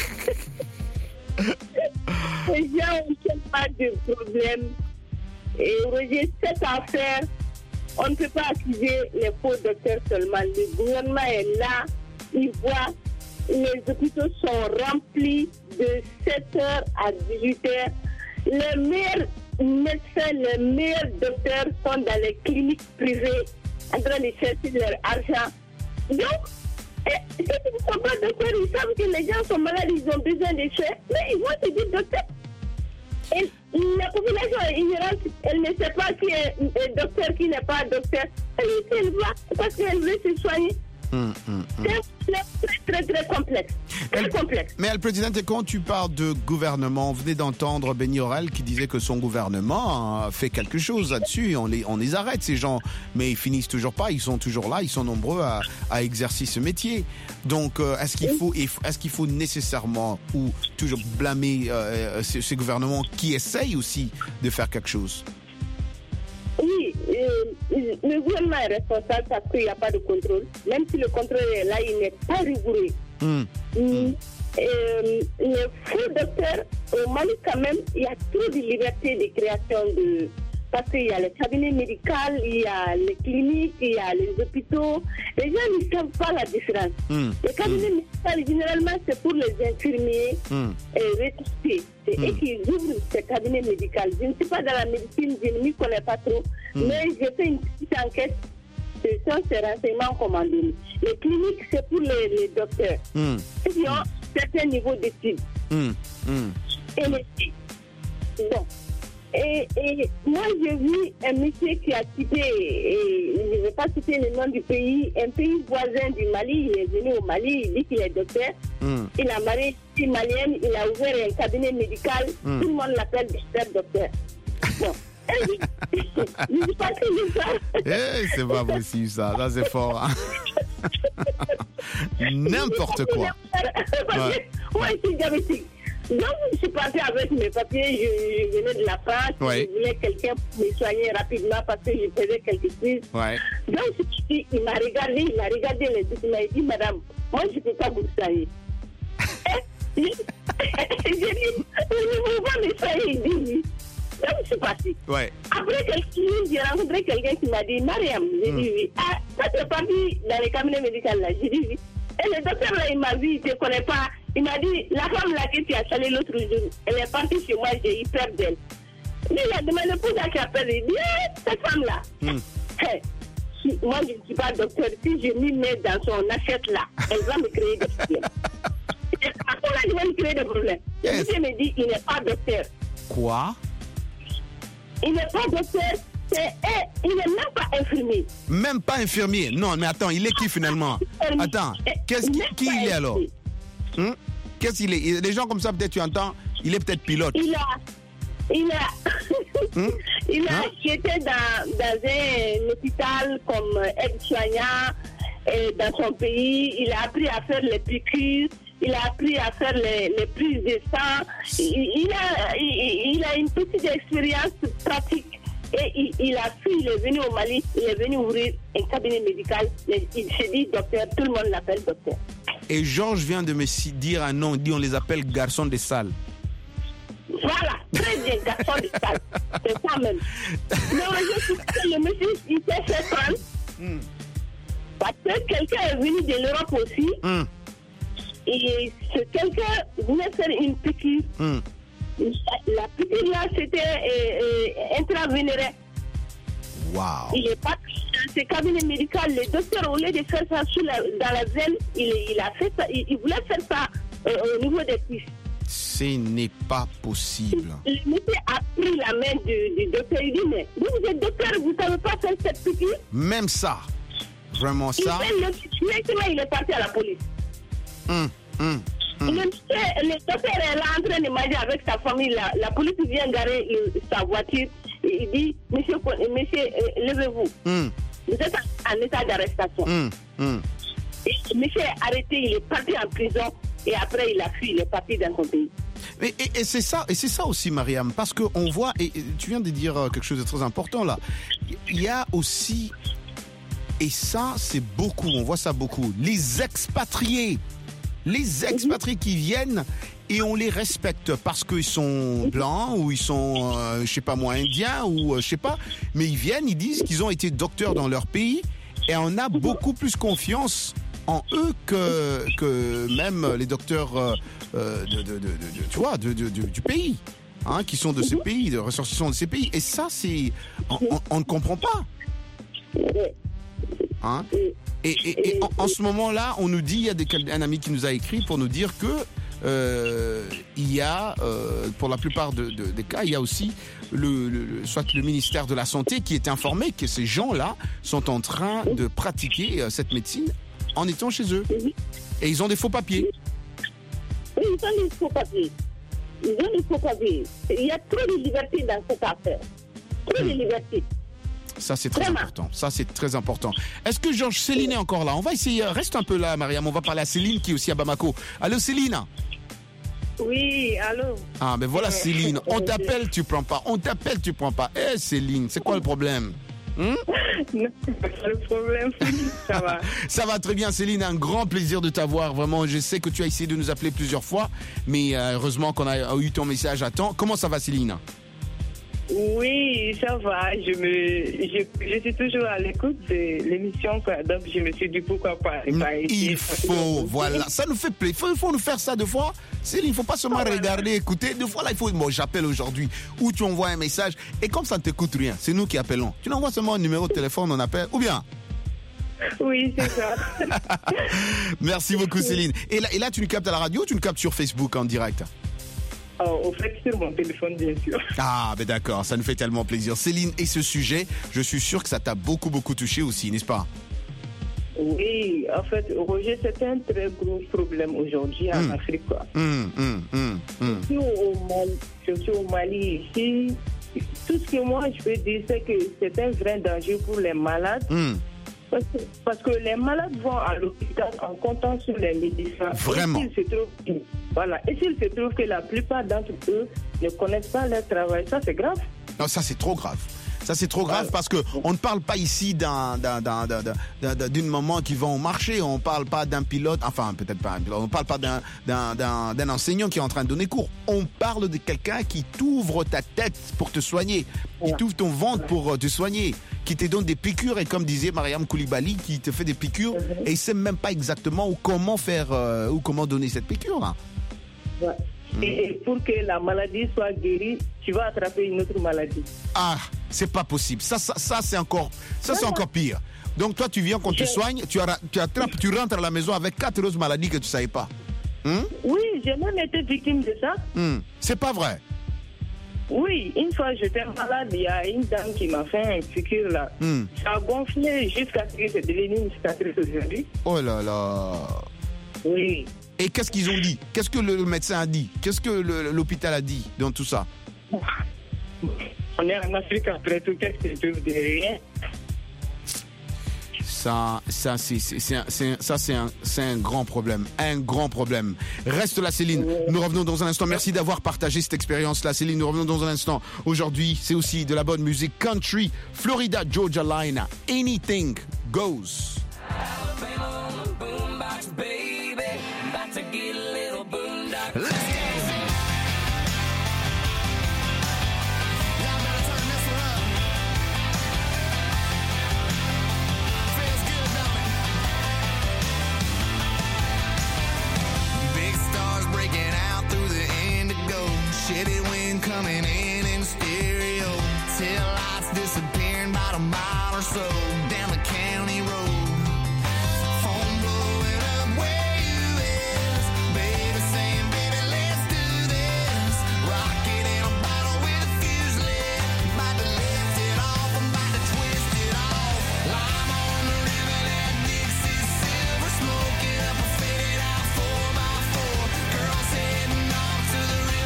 Les gens n'ont pas de problème. Et Roger, cette affaire, on ne peut pas accuser les faux docteurs seulement. Le gouvernement est là, il voit, les hôpitaux sont remplis de sept heures à dix-huit heures. Les meilleurs médecins, les meilleurs docteurs sont dans les cliniques privées en train de chercher leur argent. Donc, et, si tu ne sont pas docteurs, ils savent que les gens sont malades, ils ont besoin de soins, mais ils vont te dire docteur. Et la population est ignorante, elle ne sait pas qui est un docteur, qui n'est pas un docteur. Elle, elle va parce qu'elle veut se soigner. Mmh, mmh, mmh. C'est très, très, très complexe. Très El, complexe. Mais, El Presidente, quand tu parles de gouvernement, on venait d'entendre Benny Orel qui disait que son gouvernement fait quelque chose là-dessus. On les, on les arrête, ces gens. Mais ils finissent toujours pas, ils sont toujours là, ils sont nombreux à, à exercer ce métier. Donc, euh, est-ce qu'il faut, est-ce qu'il faut nécessairement ou toujours blâmer euh, ces, ces gouvernements qui essayent aussi de faire quelque chose? Oui, euh, le gouvernement est responsable parce qu'il n'y a pas de contrôle. Même si le contrôle est là, il n'est pas rigoureux. Mmh. Mmh. Euh, les faux docteurs, au Mali quand même, il y a trop de liberté de création de... Parce qu'il y a les cabinets médicaux, il y a les cliniques, il y a les hôpitaux. Les gens ne savent pas la différence. Mmh. Les cabinets mmh. médicaux, généralement, c'est pour les infirmiers mmh. et retraités. C'est mmh. eux qui ouvrent ces cabinets médicaux. Je ne suis pas dans la médecine, je ne m'y connais pas trop. Mmh. Mais j'ai fait une petite enquête. Ce sont ces renseignements qu'on m'a donné. Les cliniques, c'est pour les, les docteurs. Mmh. Ils ont certains niveaux d'études. Mmh. Mmh. Et les bon. Et, et moi, j'ai vu un monsieur qui a quitté, et je ne vais pas citer le nom du pays, un pays voisin du Mali. Il est venu au Mali, il dit qu'il est docteur. Mm. Il a marié une malienne, il a ouvert un cabinet médical. Mm. Tout le monde l'appelle docteur, docteur. Bon. Je ne dis pas que c'est ça. Hey, c'est pas possible ça, là c'est fort. Hein? N'importe quoi. Ouais, ouais c'est diabétique. Donc, je suis partie avec mes papiers, je, je venais de la France, ouais. Je voulais quelqu'un pour me soigner rapidement parce que je faisais quelques crises. Ouais. Donc, il m'a regardé, il m'a regardé les documents, il m'a dit, madame, moi je ne peux pas vous soigner. J'ai dit, je ne peux pas me soigner, il dit oui. Donc, je suis partie. Ouais. Après quelques minutes, j'ai rencontré quelqu'un qui m'a dit, Mariam, j'ai mm. dit oui. Ah, ça c'est parti dans les cabinets médicaux là, j'ai dit oui. Et le docteur, là, il m'a vu, il ne te connaît pas. Il m'a dit, la femme là que tu as salée l'autre jour, elle est partie chez moi, j'ai eu peur d'elle. Mais il a demandé pour qui appelle, il dit, eh, cette femme-là. Mm. Hey, si, moi, je ne suis pas docteur. Si je m'y mets dans son assiette là, elle va me créer des problèmes. Et à ce là, je vais me créer des problèmes. Le yes. monsieur me dit, il n'est pas docteur. Quoi? Il n'est pas docteur. C'est, eh, il n'est même pas infirmier. Même pas infirmier? Non, mais attends, il est qui finalement? Attends, qu'est-ce qui, qui il est alors? Hum? Qu'est-ce qu'il est? Des gens comme ça, peut-être tu entends, il est peut-être pilote. Il a, il a, hum? il a hein? été dans, dans un hôpital comme aide-soignant dans son pays. Il a appris à faire les piqûres. Il a appris à faire les, les prises de sang. Il, il, a, il, il a une petite expérience pratique. Et il, il a fui, il est venu au Mali, il est venu ouvrir un cabinet médical. Il s'est dit docteur, tout le monde l'appelle docteur. Et Georges vient de me dire un nom, il dit on les appelle garçons de salle. Voilà, très bien, garçons de salle. C'est ça même. Non, je suis le monsieur, il s'est fait prendre. Mm. Parce que quelqu'un est venu de l'Europe aussi. Mm. Et ce quelqu'un voulait faire une piqûre. Mm. La piqûre là, c'était euh, euh, intravénéraire. Wow. Il est pas dans ce cabinet médical. Le docteur, au lieu de faire ça sous la, dans la veine, il, il a fait ça. Il, il voulait faire ça euh, au niveau des cuisses. Ce n'est pas possible. Le monsieur a pris la main du, du docteur. Il dit, mais vous, vous êtes docteur, vous ne savez pas faire cette piqûre? Même ça. Vraiment ça. Il, maintenant, il est parti à la police. Hum, hum. Le, le docteur est là en train de manger avec sa famille. La, la police vient garer le, sa voiture. Il dit, monsieur, monsieur euh, levez-vous. Mm. Vous êtes en, en état d'arrestation. Mm. Mm. Et monsieur est arrêté, il est parti en prison. Et après, il a fui, il est parti dans son pays. Et, et, et c'est ça, et c'est ça aussi, Mariam, parce qu'on voit, et, et tu viens de dire quelque chose de très important là. Il y a aussi, et ça, c'est beaucoup, on voit ça beaucoup, les expatriés. Les expatriés qui viennent et on les respecte parce qu'ils sont blancs ou ils sont, euh, je sais pas moi, indiens ou euh, je sais pas, mais ils viennent, ils disent qu'ils ont été docteurs dans leur pays et on a beaucoup plus confiance en eux que, que même les docteurs euh, de, de, de, de, de, tu vois, de, de, de, du pays, hein, qui sont de ces pays, de ressortissants de ces pays. Et ça, c'est, on, on, on ne comprend pas. Hein? Et, et, et en, en ce moment-là, on nous dit, il y a des, un ami qui nous a écrit pour nous dire que euh, il y a, euh, pour la plupart de, de, des cas, il y a aussi le, le, soit le ministère de la Santé qui est informé que ces gens-là sont en train de pratiquer euh, cette médecine en étant chez eux. Et ils ont des faux papiers. Oui, ils ont des faux papiers. Ils ont des faux papiers. Il y a trop de liberté dans cette affaire. Trop de liberté. Ça, c'est très Vraiment. important. Ça, c'est très important. Est-ce que Georges, Céline est encore là? On va essayer. Reste un peu là, Mariam. On va parler à Céline qui est aussi à Bamako. Allô, Céline? Oui, allô? Ah, ben voilà, Céline. On t'appelle, tu prends pas. On t'appelle, tu prends pas. Eh, hey, Céline, c'est quoi le problème? Hum? Non, c'est pas le problème. Ça va. Ça va très bien, Céline. Un grand plaisir de t'avoir. Vraiment, je sais que tu as essayé de nous appeler plusieurs fois, mais euh, heureusement qu'on a eu ton message à temps. Comment ça va, Céline? Oui, ça va. Je, me, je, je suis toujours à l'écoute de l'émission, quoi. Donc je me suis dit pourquoi pas. pas il faut, voilà. Ça nous fait plaisir. Il faut, il faut nous faire ça deux fois. Céline, il ne faut pas seulement oh, regarder, voilà. écouter. Deux fois, là, il faut. Bon, j'appelle aujourd'hui. Ou tu envoies un message. Et comme ça ne t'écoute rien, c'est nous qui appelons. Tu n'envoies seulement un numéro de téléphone, on appelle. Ou bien? Oui, c'est ça. Merci beaucoup, Céline. Et là, et là, tu nous captes à la radio ou tu nous captes sur Facebook en direct? Oh, au fait, sur mon téléphone, bien sûr. Ah, ben d'accord, ça nous fait tellement plaisir. Céline, et ce sujet, je suis sûr que ça t'a beaucoup, beaucoup touché aussi, n'est-ce pas? Oui, en fait, Roger, c'est un très gros problème aujourd'hui en mmh. Afrique, quoi. Mmh, mmh, mmh, mmh. Je, suis au Mali, je suis au Mali ici. Tout ce que moi, je peux dire, c'est que c'est un vrai danger pour les malades. Mmh. Parce que, parce que les malades vont à l'hôpital en comptant sur les médecins. Vraiment. Et s'il se trouve, voilà. Et s'il se trouve que la plupart d'entre eux ne connaissent pas leur travail, ça c'est grave. Non, ça c'est trop grave. Ça, c'est trop grave parce que on ne parle pas ici d'un, d'un, d'un, d'un, d'un, d'une maman qui va au marché. On ne parle pas d'un pilote, enfin, peut-être pas un pilote. On ne parle pas d'un, d'un, d'un, d'un enseignant qui est en train de donner cours. On parle de quelqu'un qui t'ouvre ta tête pour te soigner, qui t'ouvre ton ventre pour te soigner, qui te donne des piqûres et comme disait Mariam Koulibaly, qui te fait des piqûres et il sait même pas exactement où, comment faire euh, ou comment donner cette piqûre là. Ouais. Et, et pour que la maladie soit guérie, tu vas attraper une autre maladie. Ah, c'est pas possible. Ça, ça, ça c'est encore, ça c'est encore pire. Donc toi, tu viens qu'on te soigne, tu, as, tu attrapes, tu rentres à la maison avec quatre autres maladies que tu savais pas. Hum? Oui, j'ai même été victime de ça. Hum. C'est pas vrai. Oui, une fois j'étais malade, il y a une dame qui m'a fait un piqûre là. Hum. Ça a gonflé jusqu'à ce que c'est devenu une cicatrice aujourd'hui. Oh là là. Oui. Et qu'est-ce qu'ils ont dit? Qu'est-ce que le médecin a dit? Qu'est-ce que le, l'hôpital a dit dans tout ça? On est en Afrique après tout, qu'est-ce que tu veux de rien? Ça, ça, c'est, c'est, c'est, un, c'est, ça, c'est un, c'est un grand problème, un grand problème. Reste là, Céline. Nous revenons dans un instant. Merci d'avoir partagé cette expérience-là, Céline. Nous revenons dans un instant. Aujourd'hui, c'est aussi de la bonne musique country. Florida Georgia Line. Anything goes. Shitty wind coming in in stereo. Tail lights disappearing about a mile or so down the county road. Phone blowing up where you is. Baby saying, baby, let's do this. Rocket in a bottle with a fuse lit. About to lift it off, I'm about to twist it off. Lime on the river, that Dixie silver. Smoke it up, I faded out four by four. Girls heading off to the river.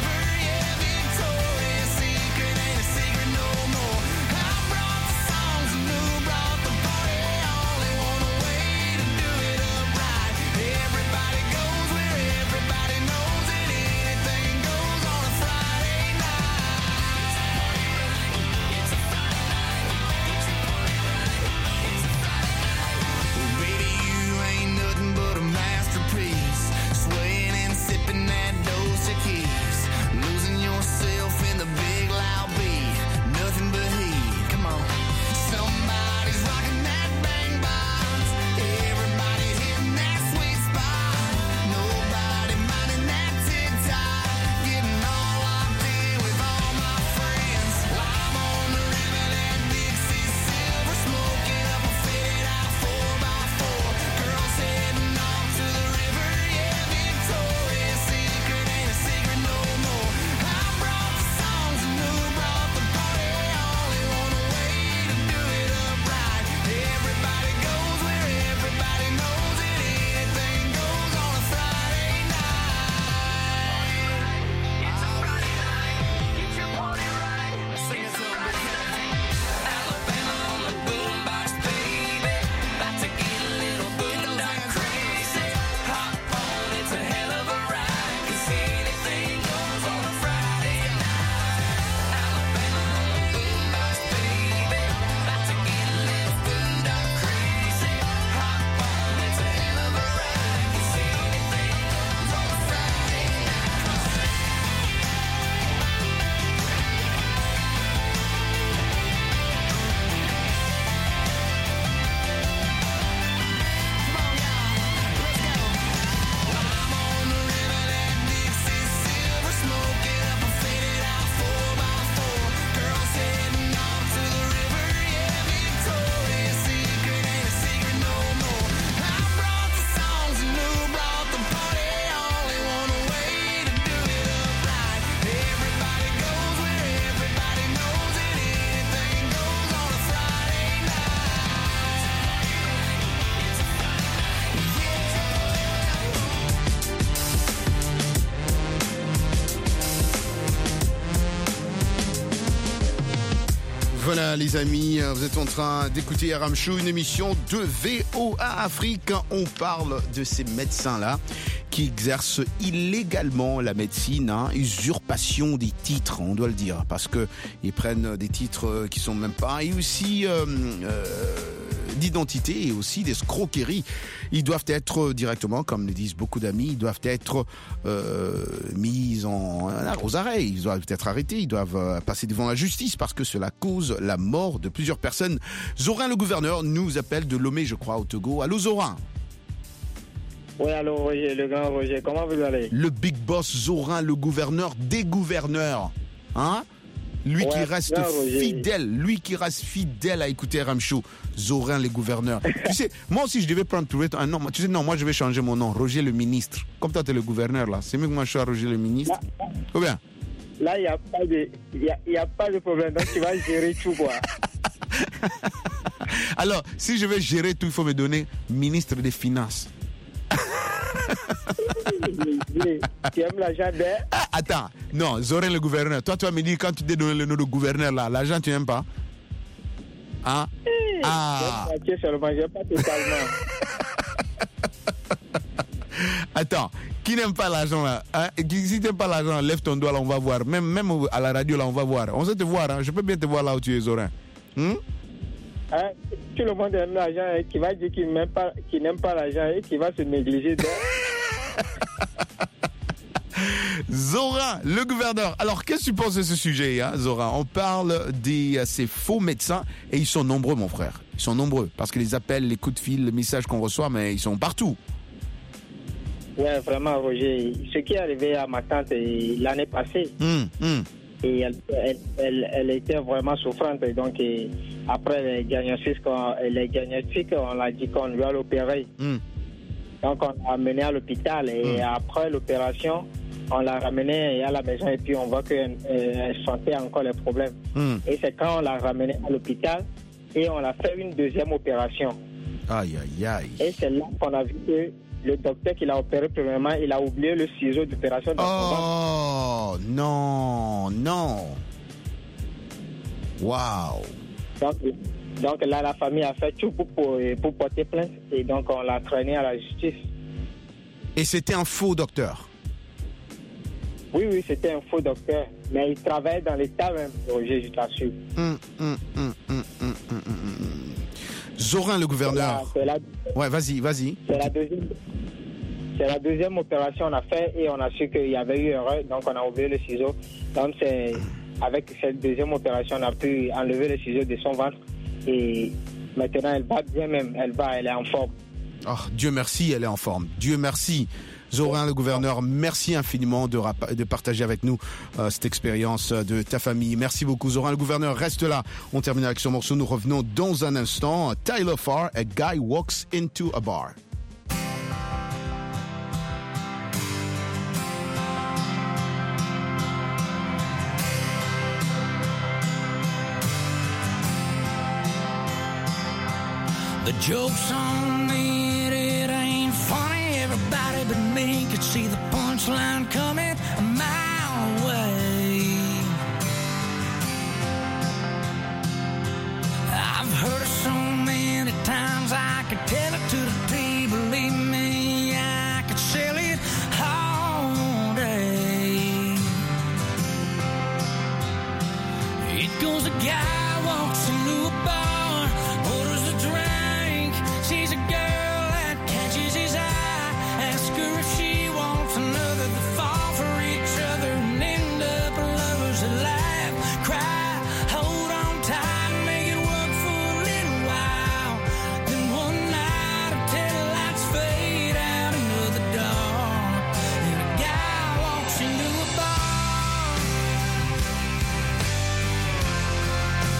Voilà les amis, vous êtes en train d'écouter R M Show, une émission de V O A Afrique. On parle de ces médecins-là qui exercent illégalement la médecine, hein, usurpation des titres, on doit le dire, parce que ils prennent des titres qui sont même pas, et aussi euh, euh, d'identité et aussi d'escroquerie. Ils doivent être directement, comme le disent beaucoup d'amis, ils doivent être euh, mis en, aux arrêts, ils doivent être arrêtés, ils doivent passer devant la justice parce que cela cause la mort de plusieurs personnes. Zorin, le gouverneur, nous appelle de Lomé, je crois, au Togo. Allô, Zorin? Oui, allô, Roger, le grand Roger, comment vous allez? Le big boss Zorin, le gouverneur des gouverneurs, hein? Lui ouais, qui reste fidèle, lui qui reste fidèle à écouter R M Show, Zorin les gouverneurs. Tu sais, moi aussi je devais prendre un nom. Tu sais, non, moi je vais changer mon nom, Roger le ministre. Comme toi tu es le gouverneur là, c'est mieux que moi je sois Roger le ministre. Ou bien? Là, il n'y a pas de, il y a, y a pas de problème, donc tu vas gérer tout quoi. Alors, si je vais gérer tout, il faut me donner ministre des Finances. Tu aimes l'argent d'air? Ah, attends, non, Zorin le gouverneur. Toi, tu vas me dire quand tu t'es donné le nom de gouverneur là, l'argent tu n'aimes pas? Hein? Hey, ah. Je seulement, je pas totalement. Attends, qui n'aime pas l'argent là, hein? Si tu n'aimes pas l'argent, lève ton doigt là, on va voir. Même, même à la radio là, on va voir. On sait te voir, hein? Je peux bien te voir là où tu es, Zorin. Hmm? Hein? Tout le monde aime l'argent et qui va dire qu'il n'aime pas, qu'il n'aime pas l'argent et qui va se négliger. Zorin, le gouverneur. Alors, qu'est-ce que tu penses de ce sujet, hein, Zorin? On parle de ces faux médecins et ils sont nombreux, mon frère. Ils sont nombreux parce que les appels, les coups de fil, les messages qu'on reçoit, mais ils sont partout. Ouais, vraiment, Roger. Ce qui est arrivé à ma tante l'année passée, mmh, mmh. et elle, elle, elle, elle était vraiment souffrante. Donc, et après les diagnostics, les diagnostics, on l'a dit qu'on lui a l'opérer. Mmh. Donc, on l'a amené à l'hôpital et mmh. après l'opération, on l'a ramené à la maison et puis on voit qu'elle euh, sentait encore les problèmes. Mmh. Et c'est quand on l'a ramené à l'hôpital et on a fait une deuxième opération. Aïe, aïe, aïe. Et c'est là qu'on a vu que le docteur qui l'a opéré premièrement, il a oublié le ciseau d'opération. Oh, non, non. Waouh. Donc, donc là, la famille a fait tout pour, pour, pour porter plainte et donc on l'a traîné à la justice. Et c'était un faux docteur? Oui, oui, c'était un faux docteur. Mais il travaillait dans l'État même, Roger, je t'assure. Hum, hum, hum, hum, hum, hum, hum. Zorin, le gouverneur. C'est la, c'est la, ouais, vas-y, vas-y. C'est la deuxième. C'est la deuxième opération qu'on a fait et on a su qu'il y avait eu erreur, donc on a oublié le ciseau. Donc c'est avec cette deuxième opération, on a pu enlever le ciseau de son ventre et maintenant elle va bien même, elle va, elle est en forme. Oh, Dieu merci, elle est en forme. Dieu merci. Zorin, le gouverneur, merci infiniment de, rap- de partager avec nous euh, cette expérience de ta famille. Merci beaucoup, Zorin, le gouverneur. Reste là. On termine avec ce morceau. Nous revenons dans un instant. Tyler Farr, A Guy Walks Into a Bar. The joke's on me, it ain't funny. Everybody but me could see the punchline coming a mile away. I've heard it so many times I could tell it to the T. Believe me, I could sell it all day. It goes a guy walks into a bar, orders a drink, sees a girl that catches his eye, asks her if she wants another. They fall for each other and end up lovers that laugh, cry, hold on tight, make it work for a little while. Then one night a tail lights fade out into the dark, and a guy walks into a bar.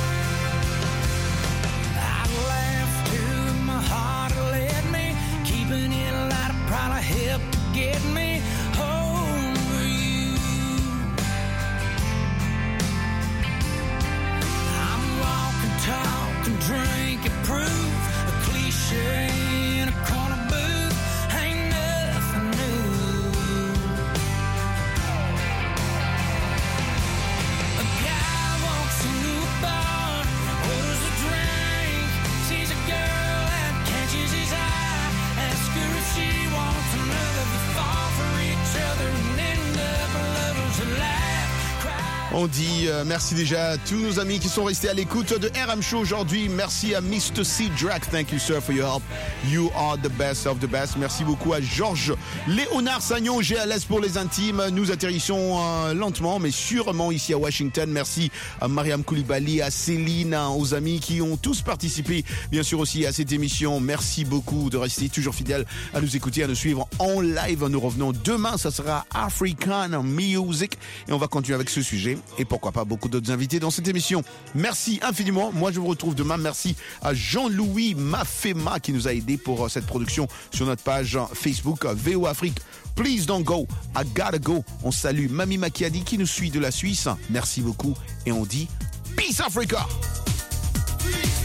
On dit euh, merci déjà à tous nos amis qui sont restés à l'écoute de R M Show aujourd'hui. Merci à mister C. Drac. Thank you, sir, for your help. You are the best of the best. Merci beaucoup à Georges Léonard Sagnon, G L S pour les intimes. Nous atterrissons euh, lentement, mais sûrement ici à Washington. Merci à Mariam Koulibaly, à Céline, hein, aux amis qui ont tous participé, bien sûr aussi à cette émission. Merci beaucoup de rester toujours fidèles à nous écouter, à nous suivre en live. Nous revenons demain, ça sera African Music et on va continuer avec ce sujet. Et pourquoi pas beaucoup d'autres invités dans cette émission. Merci infiniment. Moi, je vous retrouve demain. Merci à Jean-Louis Mafema qui nous a aidé pour cette production sur notre page Facebook V O Afrique. Please don't go. I gotta go. On salue Mami Makiadi qui nous suit de la Suisse. Merci beaucoup. Et on dit Peace Africa.